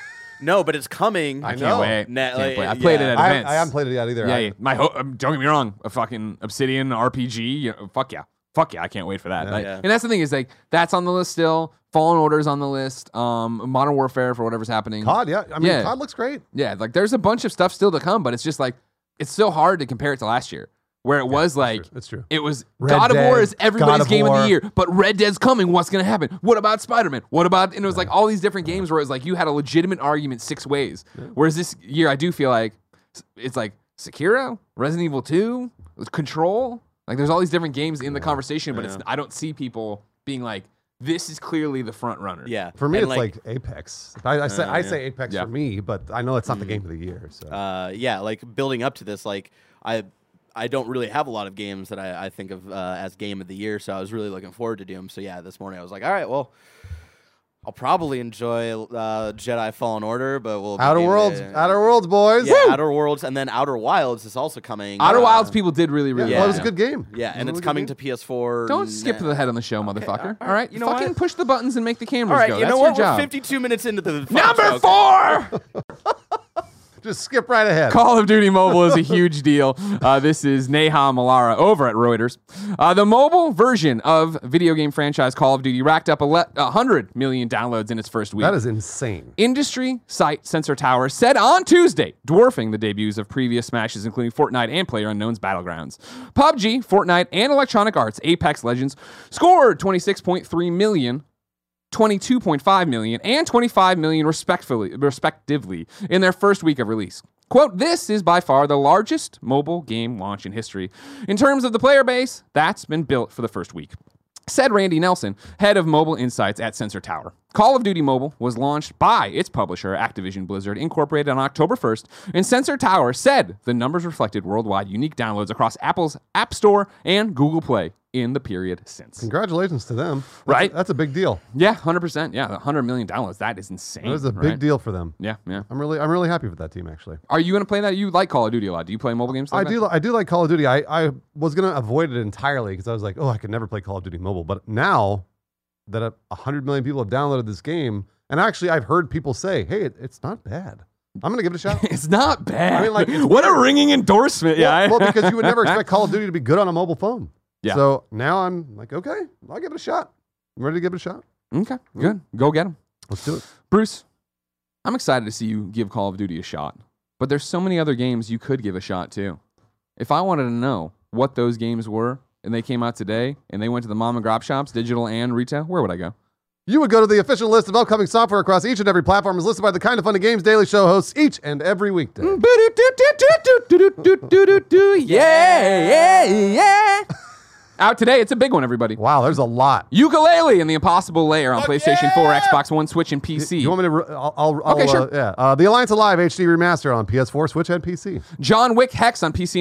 Speaker 3: No, but it's coming.
Speaker 1: I can't
Speaker 2: know.
Speaker 1: wait.
Speaker 3: Na-
Speaker 1: Can't
Speaker 3: like,
Speaker 1: play. I played
Speaker 3: yeah.
Speaker 1: it at
Speaker 2: I,
Speaker 1: events.
Speaker 2: I haven't played it yet either.
Speaker 1: Yeah,
Speaker 2: I-
Speaker 1: yeah. My ho- um, don't get me wrong. A fucking Obsidian R P G. You know, fuck yeah, fuck yeah. I can't wait for that.
Speaker 2: Yeah.
Speaker 1: Like,
Speaker 3: Yeah.
Speaker 1: And that's the thing is like that's on the list still. Fallen Order's on the list. Um, Modern Warfare for whatever's happening.
Speaker 2: C O D, yeah. I mean,
Speaker 1: Yeah.
Speaker 2: C O D looks great.
Speaker 1: Yeah, like there's a bunch of stuff still to come, but it's just like it's so hard to compare it to last year, where it was like
Speaker 2: true. That's true.
Speaker 1: it was
Speaker 2: Red
Speaker 1: God of
Speaker 2: Dead,
Speaker 1: War is everybody's
Speaker 2: God of
Speaker 1: game of
Speaker 2: War.
Speaker 1: the year, but Red Dead's coming. What's gonna happen? What about Spider Man? What about? And it was like all these different games where it was like you had a legitimate argument six ways. Whereas this year, I do feel like it's like Sekiro, Resident Evil two, Control. Like there's all these different games in the conversation, but it's
Speaker 3: Yeah.
Speaker 1: I don't see people being like, this is clearly the front runner.
Speaker 3: Yeah,
Speaker 2: For me,
Speaker 3: and,
Speaker 2: it's like, Apex. I, I say
Speaker 3: Uh,
Speaker 2: I
Speaker 3: yeah.
Speaker 2: say Apex
Speaker 1: Yeah.
Speaker 2: for me, but I know it's not the game of the year. So
Speaker 3: uh, yeah, like building up to this, like I. I don't really have a lot of games that I, I think of uh, as game of the year, so I was really looking forward to Doom. So yeah, this morning I was like, all right, well, I'll probably enjoy uh, Jedi Fallen Order, but we'll be
Speaker 2: Outer
Speaker 3: game-
Speaker 2: Worlds,
Speaker 3: uh,
Speaker 2: Outer Worlds, boys.
Speaker 3: yeah,
Speaker 2: Woo!
Speaker 3: Outer Worlds, and then Outer Wilds is also coming.
Speaker 1: Outer
Speaker 3: uh,
Speaker 1: Wilds people did really,
Speaker 2: Yeah,
Speaker 1: really
Speaker 2: well,
Speaker 1: well.
Speaker 2: it was a good game.
Speaker 3: Yeah,
Speaker 2: It was
Speaker 3: and
Speaker 2: a
Speaker 3: it's
Speaker 2: really good
Speaker 3: coming
Speaker 2: game.
Speaker 3: to P S four.
Speaker 1: Don't skip
Speaker 3: na-
Speaker 1: the head on the show, motherfucker.
Speaker 3: all
Speaker 1: All right,
Speaker 3: you know
Speaker 1: fucking
Speaker 3: what?
Speaker 1: push the buttons and make the cameras
Speaker 3: All right,
Speaker 1: go.
Speaker 3: you
Speaker 1: That's
Speaker 3: know
Speaker 1: your
Speaker 3: what?
Speaker 1: job.
Speaker 3: We're fifty-two minutes into the
Speaker 1: Number
Speaker 3: okay.
Speaker 1: four.
Speaker 2: Just skip right ahead.
Speaker 1: Call of Duty Mobile is a huge deal. Uh, this is Neha Malara over at Reuters. Uh, the mobile version of video game franchise Call of Duty racked up one hundred million downloads in its first week.
Speaker 2: That is insane.
Speaker 1: Industry site Sensor Tower said on Tuesday, dwarfing the debuts of previous smashes, including Fortnite and PlayerUnknown's Battlegrounds. P U B G, Fortnite, and Electronic Arts' Apex Legends scored twenty-six point three million, twenty-two point five million, and twenty-five million respectively, respectively in their first week of release. Quote, this is by far the largest mobile game launch in history. In terms of the player base, that's been built for the first week. Said Randy Nelson, head of mobile insights at Sensor Tower. Call of Duty Mobile was launched by its publisher, Activision Blizzard, Incorporated on October first, and Sensor Tower said the numbers reflected worldwide unique downloads across Apple's App Store and Google Play in the period since.
Speaker 2: Congratulations to them. That's
Speaker 1: Right?
Speaker 2: A, that's a big deal.
Speaker 1: Yeah, one hundred percent. Yeah, one hundred million downloads. That is insane.
Speaker 2: That was a big
Speaker 1: right?
Speaker 2: deal for them.
Speaker 1: Yeah, yeah.
Speaker 2: I'm really, I'm really happy with that team. Actually,
Speaker 1: Are you going to play that? You like Call of Duty a lot. Do you play mobile games?
Speaker 2: I
Speaker 1: Like
Speaker 2: do,
Speaker 1: that?
Speaker 2: I do like Call of Duty. I, I was gonna avoid it entirely because I was like, oh, I could never play Call of Duty Mobile. But now that a a hundred million people have downloaded this game, and actually I've heard people say, hey, it, it's not bad. I'm gonna give it a shot.
Speaker 1: It's not bad.
Speaker 2: I mean, like, it's
Speaker 1: what a
Speaker 2: weird.
Speaker 1: ringing endorsement. Yeah.
Speaker 2: Well, well, because you would never expect Call of Duty to be good on a mobile phone.
Speaker 1: Yeah.
Speaker 2: So now I'm like, okay, I'll give it a shot. I'm ready to give it a shot.
Speaker 1: Okay, good. Go get them.
Speaker 2: Let's do it.
Speaker 1: Bruce, I'm excited to see you give Call of Duty a shot. But there's so many other games you could give a shot to. If I wanted to know what those games were and they came out today and they went to the mom and grop shops, digital and retail, where would I go?
Speaker 2: You would go to the official list of upcoming software across each and every platform as listed by the Kind of Funny Games Daily Show hosts each and every weekday.
Speaker 1: Yeah, yeah, yeah. Out today, it's a big one, everybody.
Speaker 2: Wow, there's a lot.
Speaker 1: Ukulele and the Impossible Layer on
Speaker 3: Fuck
Speaker 1: PlayStation
Speaker 3: yeah!
Speaker 1: four, Xbox One, Switch, and P C.
Speaker 2: You want me to? Re- I'll. I'll, I'll
Speaker 1: Okay,
Speaker 2: uh,
Speaker 1: sure.
Speaker 2: Yeah. Uh, the Alliance Alive H D remaster on P S four, Switch, and P C.
Speaker 1: John Wick Hex on P C and Mac.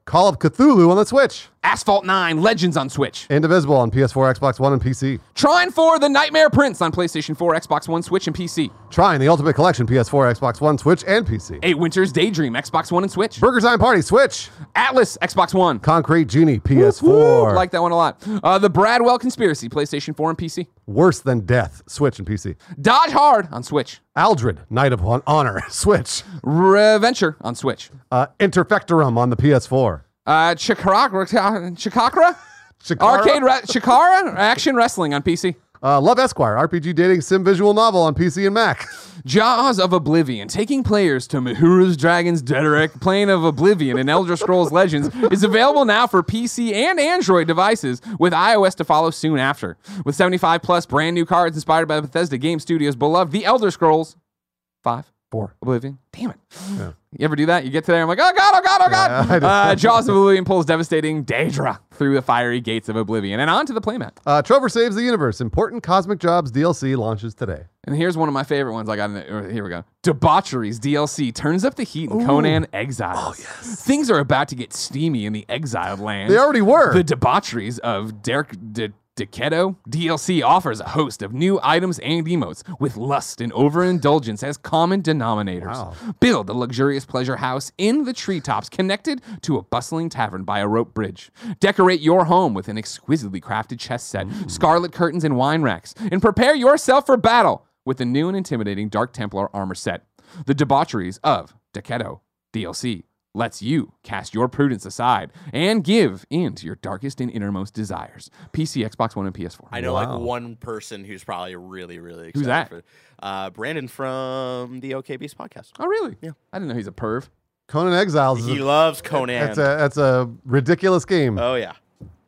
Speaker 2: Call of Cthulhu on the Switch.
Speaker 1: Asphalt nine Legends on Switch.
Speaker 2: Indivisible on P S four, Xbox One, and P C.
Speaker 1: Trine four The Nightmare Prince on PlayStation four, Xbox One, Switch, and P C.
Speaker 2: Trine the Ultimate Collection, P S four, Xbox One, Switch, and P C.
Speaker 1: A Winter's Daydream, Xbox One and Switch.
Speaker 2: Burger Time Party, Switch.
Speaker 1: Atlas, Xbox One.
Speaker 2: Concrete Genie, P S
Speaker 1: Woo,
Speaker 2: four.
Speaker 1: like that one a lot. Uh, the Bradwell Conspiracy, PlayStation four and P C.
Speaker 2: Worse Than Death, Switch and P C.
Speaker 1: Dodge Hard on Switch.
Speaker 2: Aldred, Knight of Hon- Honor, Switch.
Speaker 1: Reventure on Switch.
Speaker 2: Uh, Interfectorum on the P S four.
Speaker 1: Uh, Chikara, Chikakra?
Speaker 2: Shikara?
Speaker 1: Arcade re- Chikara? Action Wrestling on P C.
Speaker 2: Uh, Love Esquire, R P G dating sim visual novel on P C and Mac.
Speaker 1: Jaws of Oblivion, taking players to Mihuru's Dragon's Dederic, Plane of Oblivion, and Elder Scrolls Legends, is available now for P C and Android devices, with iOS to follow soon after. With seventy-five plus brand new cards inspired by Bethesda Game Studios' beloved The Elder Scrolls five.
Speaker 2: Four.
Speaker 1: Oblivion. Damn it.
Speaker 2: Yeah.
Speaker 1: You ever do that? You get to there, I'm like, oh God, oh God, oh God.
Speaker 2: Yeah, I do.
Speaker 1: uh, Jaws of Oblivion pulls devastating Daedra through the fiery gates of Oblivion and onto the playmat.
Speaker 2: Uh, Trover Saves the Universe, Important Cosmic Jobs D L C launches today.
Speaker 1: And here's one of my favorite ones I got in the, here we go. Debaucheries D L C turns up the heat in Conan Exiles. Oh, yes. Things are about to get steamy in the exiled lands.
Speaker 2: They already were.
Speaker 1: The debaucheries of Derek De- Decado D L C offers a host of new items and emotes with lust and overindulgence as common denominators.
Speaker 2: Wow.
Speaker 1: Build a luxurious pleasure house in the treetops connected to a bustling tavern by a rope bridge. Decorate your home with an exquisitely crafted chess set, mm. scarlet curtains, and wine racks. And prepare yourself for battle with the new and intimidating Dark Templar armor set. The debaucheries of Decado D L C lets you cast your prudence aside and give in to your darkest and innermost desires. P C, Xbox One, and P S four.
Speaker 3: I know
Speaker 2: Wow.
Speaker 3: like one person who's probably really, really excited.
Speaker 1: Who's that?
Speaker 3: For, uh, Brandon from the OK Beast podcast.
Speaker 1: Oh, really?
Speaker 3: Yeah.
Speaker 1: I didn't know he's a perv.
Speaker 2: Conan Exiles. is
Speaker 3: He
Speaker 2: a,
Speaker 3: loves Conan.
Speaker 2: that's, a, that's a ridiculous game.
Speaker 3: oh, yeah.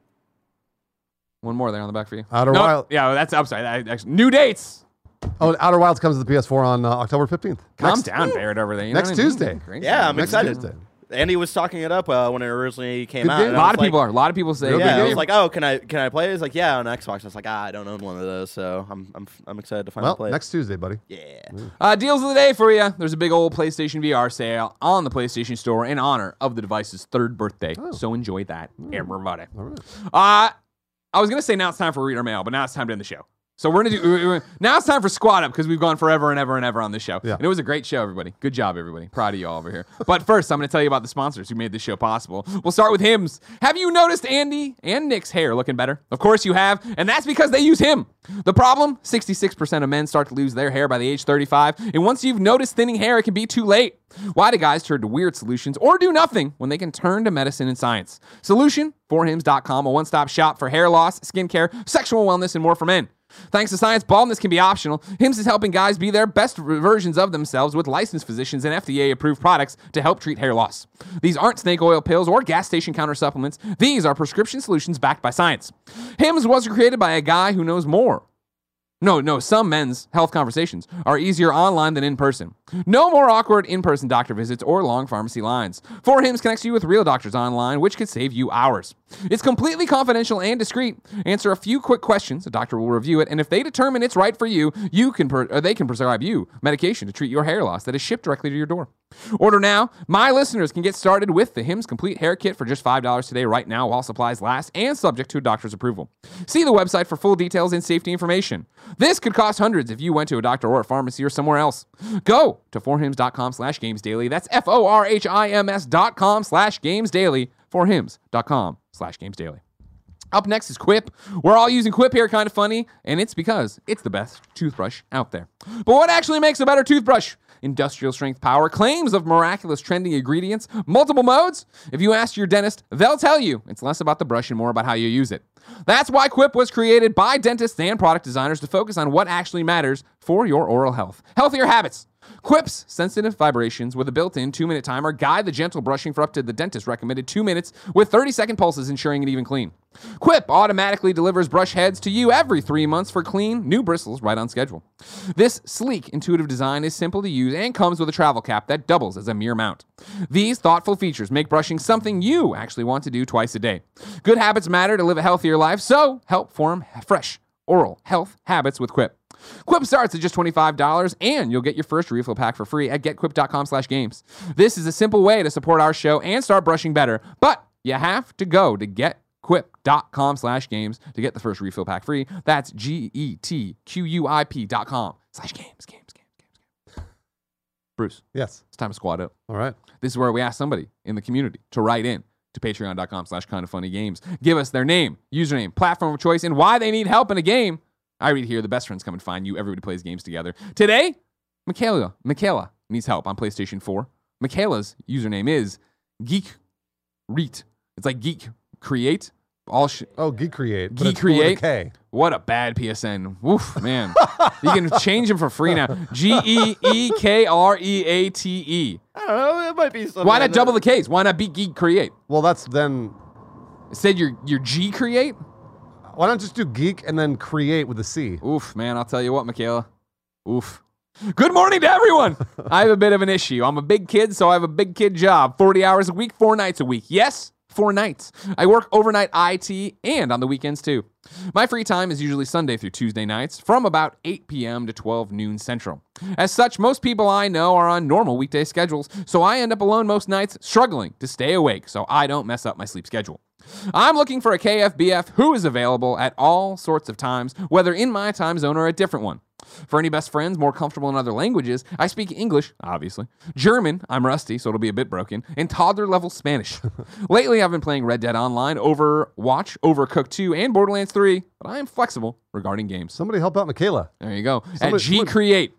Speaker 1: One more there on the back for you.
Speaker 2: Outer
Speaker 1: No,
Speaker 2: Wild.
Speaker 1: Yeah, that's upside. I, actually, new dates.
Speaker 2: Oh, Outer Wilds comes to the P S four on uh, October fifteenth.
Speaker 1: Calm
Speaker 2: Next,
Speaker 1: down, Barrett, over there. You know
Speaker 2: next
Speaker 1: what I mean?
Speaker 2: Tuesday.
Speaker 1: Crazy.
Speaker 3: Yeah, I'm
Speaker 2: next
Speaker 3: excited.
Speaker 2: Tuesday.
Speaker 3: Andy was talking it up uh, when it originally came
Speaker 2: Good
Speaker 3: out.
Speaker 2: game.
Speaker 3: and
Speaker 1: A
Speaker 3: I
Speaker 1: lot
Speaker 3: was
Speaker 1: of
Speaker 3: like-
Speaker 1: people are. A lot of people say.
Speaker 2: Real
Speaker 1: good
Speaker 3: Yeah, I was
Speaker 1: game.
Speaker 3: like, oh, can I can I play? He's like, yeah, on Xbox. I was like, ah, I don't own one of those, so I'm I'm I'm excited to finally
Speaker 2: Well,
Speaker 3: play.
Speaker 2: next Tuesday, buddy.
Speaker 3: it. Yeah.
Speaker 1: Uh, deals of the day for you. There's a big old PlayStation V R sale on the PlayStation Store in honor of the device's third birthday.
Speaker 2: Oh.
Speaker 1: So enjoy that, everybody.
Speaker 2: All right.
Speaker 1: Uh, I was gonna say now it's time for reader mail, but now it's time to end the show. So we're gonna do we're- we're- now it's time for Squad Up because we've gone forever and ever and ever on this show.
Speaker 2: Yeah.
Speaker 1: And it was a great show, everybody. Good job, everybody. Proud of you all over here. But first, I'm gonna tell you about the sponsors who made this show possible. We'll start with Hims. Have you noticed Andy and Nick's hair looking better? Of course you have, and that's because they use Him. The problem? sixty-six percent of men start to lose their hair by the age thirty-five, and once you've noticed thinning hair, it can be too late. Why do guys turn to weird solutions or do nothing when they can turn to medicine and science? Solution? four hims dot com, a one-stop shop for hair loss, skincare, sexual wellness, and more for men. Thanks to science, baldness can be optional. Hims is helping guys be their best versions of themselves with licensed physicians and F D A-approved products to help treat hair loss. These aren't snake oil pills or gas station counter supplements. These are prescription solutions backed by science. Hims was created by a guy who knows more. No, no, some men's health conversations are easier online than in person. No more awkward in-person doctor visits or long pharmacy lines. four Hims connects you with real doctors online, which could save you hours. It's completely confidential and discreet. Answer a few quick questions, a doctor will review it, and if they determine it's right for you, you can per- or they can prescribe you medication to treat your hair loss that is shipped directly to your door. Order now. My listeners can get started with the Hims Complete Hair Kit for just five dollars today right now while supplies last and subject to a doctor's approval. See the website for full details and safety information. This could cost hundreds if you went to a doctor or a pharmacy or somewhere else. Go to four hims dot com slash games daily. That's F O R H I M S dot com slash games daily. four hims dot com slash games daily. Up next is Quip. We're all using Quip here, kind of funny, and it's because it's the best toothbrush out there. But what actually makes a better toothbrush? Industrial strength power, claims of miraculous trending ingredients, multiple modes? If you ask your dentist, they'll tell you it's less about the brush and more about how you use it. That's why Quip was created by dentists and product designers to focus on what actually matters for your oral health. Healthier habits. Quip's sensitive vibrations with a built-in two-minute timer guide the gentle brushing for up to the dentist recommended two minutes with thirty-second pulses ensuring it even clean. Quip automatically delivers brush heads to you every three months for clean, new bristles right on schedule. This sleek, intuitive design is simple to use and comes with a travel cap that doubles as a mirror mount. These thoughtful features make brushing something you actually want to do twice a day. Good habits matter to live a healthier life, so help form fresh oral health habits with Quip. Quip starts at just twenty-five dollars, and you'll get your first refill pack for free at getquip dot com slash games. This is a simple way to support our show and start brushing better, but You have to go to getquip.com slash games to get the first refill pack free. That's G-E-T-Q-U-I-P dot com slash games, games, games, games, games. Bruce,
Speaker 2: Yes.
Speaker 1: it's time to squad up.
Speaker 2: All right.
Speaker 1: This is where we ask somebody in the community to write in to patreon.com slash kind of funny games. Give us their name, username, platform of choice, and why they need help in a game. I read here, the best friends come and find you. Everybody plays games together. Today, Michaela, Michaela needs help on PlayStation four. Michaela's username is Geek Reet. It's like Geek Create. All sh-
Speaker 2: Oh, Geek Create. but
Speaker 1: Geek
Speaker 2: it's with a
Speaker 1: Create?
Speaker 2: K.
Speaker 1: What a bad P S N. Woof, man. You can change them for free now. G E E K R E A T E.
Speaker 3: I don't know. It might be something.
Speaker 1: Why not double the K's? Why not be Geek Create?
Speaker 2: Well, that's then.
Speaker 1: It said your your G Create?
Speaker 2: Why not just do Geek and then Create with a C?
Speaker 1: Oof, man, I'll tell you what, Michaela. Oof. Good morning to everyone. I have a bit of an issue. I'm a big kid, so I have a big kid job. forty hours a week, four nights a week. Yes, four nights. I work overnight I T and on the weekends too. My free time is usually Sunday through Tuesday nights from about eight p.m. to twelve noon Central. As such, most people I know are on normal weekday schedules, so I end up alone most nights struggling to stay awake so I don't mess up my sleep schedule. I'm looking for a K F B F who is available at all sorts of times, whether in my time zone or a different one. For any best friends more comfortable in other languages, I speak English, obviously, German, I'm rusty, so it'll be a bit broken, and toddler-level Spanish. Lately, I've been playing Red Dead Online, Overwatch, Overcooked two, and Borderlands three, but I am flexible regarding games.
Speaker 2: Somebody help out Michaela.
Speaker 1: There you go.
Speaker 2: Somebody-
Speaker 1: At G Create.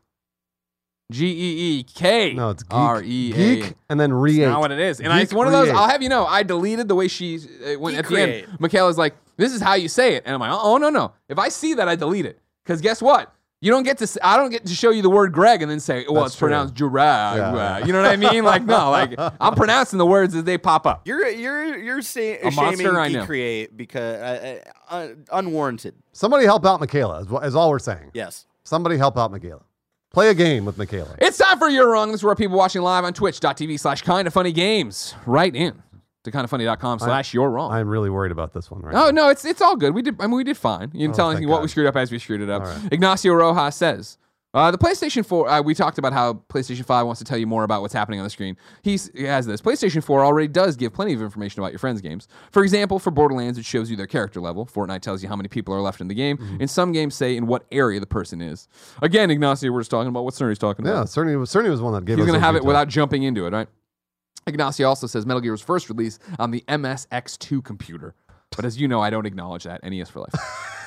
Speaker 1: G E E K
Speaker 2: No, it's Geek.
Speaker 1: R E A.
Speaker 2: Geek and then Reate.
Speaker 1: Not what it is. And I, it's
Speaker 2: Geek
Speaker 1: one of those,
Speaker 2: Create.
Speaker 1: I'll have you know, I deleted the way she uh, went
Speaker 3: Geek
Speaker 1: at the
Speaker 3: Create.
Speaker 1: end. Michaela's like, this is how you say it. And I'm like, oh, no, no. If I see that, I delete it. Because guess what? You don't get to, s- I don't get to show you the word Greg and then say, well,
Speaker 2: That's
Speaker 1: it's
Speaker 2: true.
Speaker 1: pronounced Gerard.
Speaker 2: Yeah.
Speaker 1: You know what I mean? Like, no, like, I'm pronouncing the words as they pop up.
Speaker 3: You're you're you're say,
Speaker 1: A monster,
Speaker 3: shaming
Speaker 1: I
Speaker 3: Geek
Speaker 1: know.
Speaker 3: Create because uh, uh, uh, unwarranted.
Speaker 2: Somebody help out Michaela, is, wh- is all we're saying.
Speaker 3: Yes.
Speaker 2: Somebody help out Michaela. Play a game with Michaela.
Speaker 1: It's time for You're Wrong. This is where people watching live on twitch.tv slash kind of funny games. Right in to kindoffunny.com slash You're Wrong.
Speaker 2: I'm really worried about this one right
Speaker 1: Oh
Speaker 2: now.
Speaker 1: no, it's it's all good. We did. I mean, we did fine. You can
Speaker 2: Oh,
Speaker 1: tell
Speaker 2: thank
Speaker 1: me what
Speaker 2: God.
Speaker 1: we screwed up as we screwed it up.
Speaker 2: All right.
Speaker 1: Ignacio Rojas says, uh, the PlayStation four. Uh, we talked about how PlayStation five wants to tell you more about what's happening on the screen. He's, he has this. PlayStation four already does give plenty of information about your friends' games. For example, for Borderlands, it shows you their character level. Fortnite tells you how many people are left in the game.
Speaker 2: Mm-hmm.
Speaker 1: And some games say in what area the person is. Again, Ignacio, we're just talking about what Cerny's talking
Speaker 2: Yeah,
Speaker 1: about.
Speaker 2: Cerny was, Cerny was one that gave
Speaker 1: He's
Speaker 2: us
Speaker 1: going to
Speaker 2: those
Speaker 1: have it
Speaker 2: details.
Speaker 1: without jumping into it, right? Ignacio also says Metal Gear was first released on the M S X two computer. But as you know, I don't acknowledge that. N E S for life.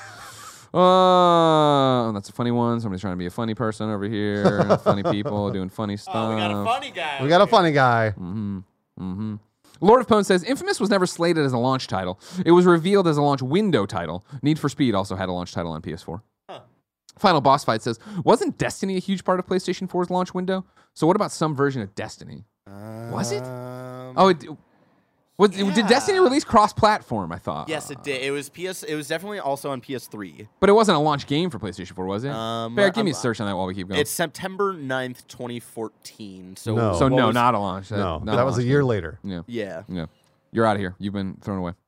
Speaker 1: Uh, that's a funny one. Somebody's trying to be a funny person over here. Funny people doing funny stuff.
Speaker 3: Oh, we got a funny guy.
Speaker 2: We got a funny guy.
Speaker 1: Mm-hmm. Mm-hmm. Lord of Pwn says Infamous was never slated as a launch title. It was revealed as a launch window title. Need for Speed also had a launch title on P S four.
Speaker 3: Huh.
Speaker 1: Final Boss Fight says, wasn't Destiny a huge part of PlayStation four's launch window? So what about some version of Destiny? Was it?
Speaker 3: Um,
Speaker 1: Oh, it, was, did
Speaker 3: yeah.
Speaker 1: Destiny release cross-platform? I thought.
Speaker 3: Yes, it did. It was P S. It was definitely also on P S three.
Speaker 1: But it wasn't a launch game for PlayStation four, was it?
Speaker 3: Um,
Speaker 1: Barrett, give me a
Speaker 3: I'm-
Speaker 1: search on that while we keep going.
Speaker 3: It's September ninth, twenty fourteen. So
Speaker 2: No.
Speaker 1: so
Speaker 3: what
Speaker 1: no,
Speaker 3: was-
Speaker 1: not a launch. That-
Speaker 2: No,
Speaker 1: not
Speaker 2: that was a
Speaker 1: launch
Speaker 2: year
Speaker 1: game.
Speaker 2: later.
Speaker 1: Yeah,
Speaker 3: Yeah.
Speaker 1: yeah. You're out of here. You've been thrown away.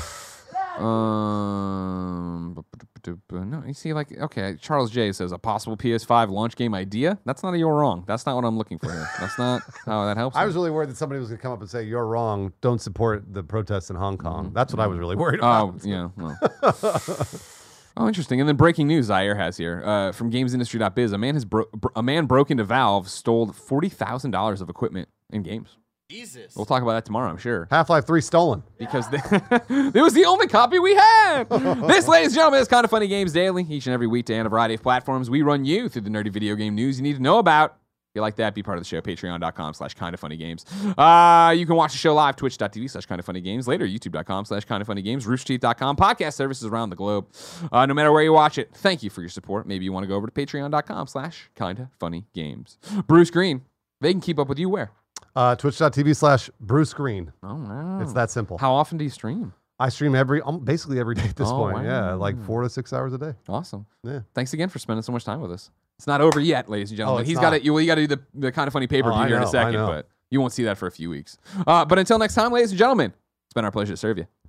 Speaker 1: Um, bu- bu- bu- bu- no, you see, like, okay, Charles J says a possible P S five launch game idea. That's not a you're wrong. That's not what I'm looking for here. That's not how that helps.
Speaker 2: I
Speaker 1: me.
Speaker 2: was really worried that somebody was going to come up and say, you're wrong. Don't support the protests in Hong Kong.
Speaker 1: Mm-hmm.
Speaker 2: That's what I was really worried about.
Speaker 1: Oh, yeah. Well. Oh, interesting. And then breaking news Zaire has here uh, from GamesIndustry.biz. A man has bro- bro- a man broke into Valve, stole forty thousand dollars of equipment in games.
Speaker 3: Jesus.
Speaker 1: We'll talk about that tomorrow, I'm sure.
Speaker 2: Half-Life three stolen.
Speaker 1: Because they, it was the only copy we had. This, ladies and gentlemen, is Kind of Funny Games Daily. Each and every weekday on a variety of platforms, we run you through the nerdy video game news you need to know about. If you like that, be part of the show. Patreon.com slash kind of funny games. Uh, you can watch the show live, twitch.tv slash kind of funny games. Later, youtube.com slash kind of funny games, rooster teeth dot com, podcast services around the globe. Uh, no matter where you watch it, thank you for your support. Maybe you want to go over to patreon.com slash kind of funny games. Bruce Green, they can keep up with you where?
Speaker 2: Uh, Twitch.tv slash Bruce Green.
Speaker 1: Oh, wow.
Speaker 2: It's that simple.
Speaker 1: How often do you stream?
Speaker 2: I stream every, um, basically every day at this
Speaker 1: Oh,
Speaker 2: point.
Speaker 1: wow.
Speaker 2: Yeah, like four to six hours a day.
Speaker 1: Awesome.
Speaker 2: Yeah.
Speaker 1: Thanks again for spending so much time with us. It's not over yet, ladies and gentlemen.
Speaker 2: it's
Speaker 1: He's
Speaker 2: not.
Speaker 1: got to you, well, you got to do the, the Kind of Funny pay per view
Speaker 2: Oh, I
Speaker 1: here in a
Speaker 2: know, I
Speaker 1: second,
Speaker 2: know.
Speaker 1: but you won't see that for a few weeks. Uh, but until next time, ladies and gentlemen, it's been our pleasure to serve you.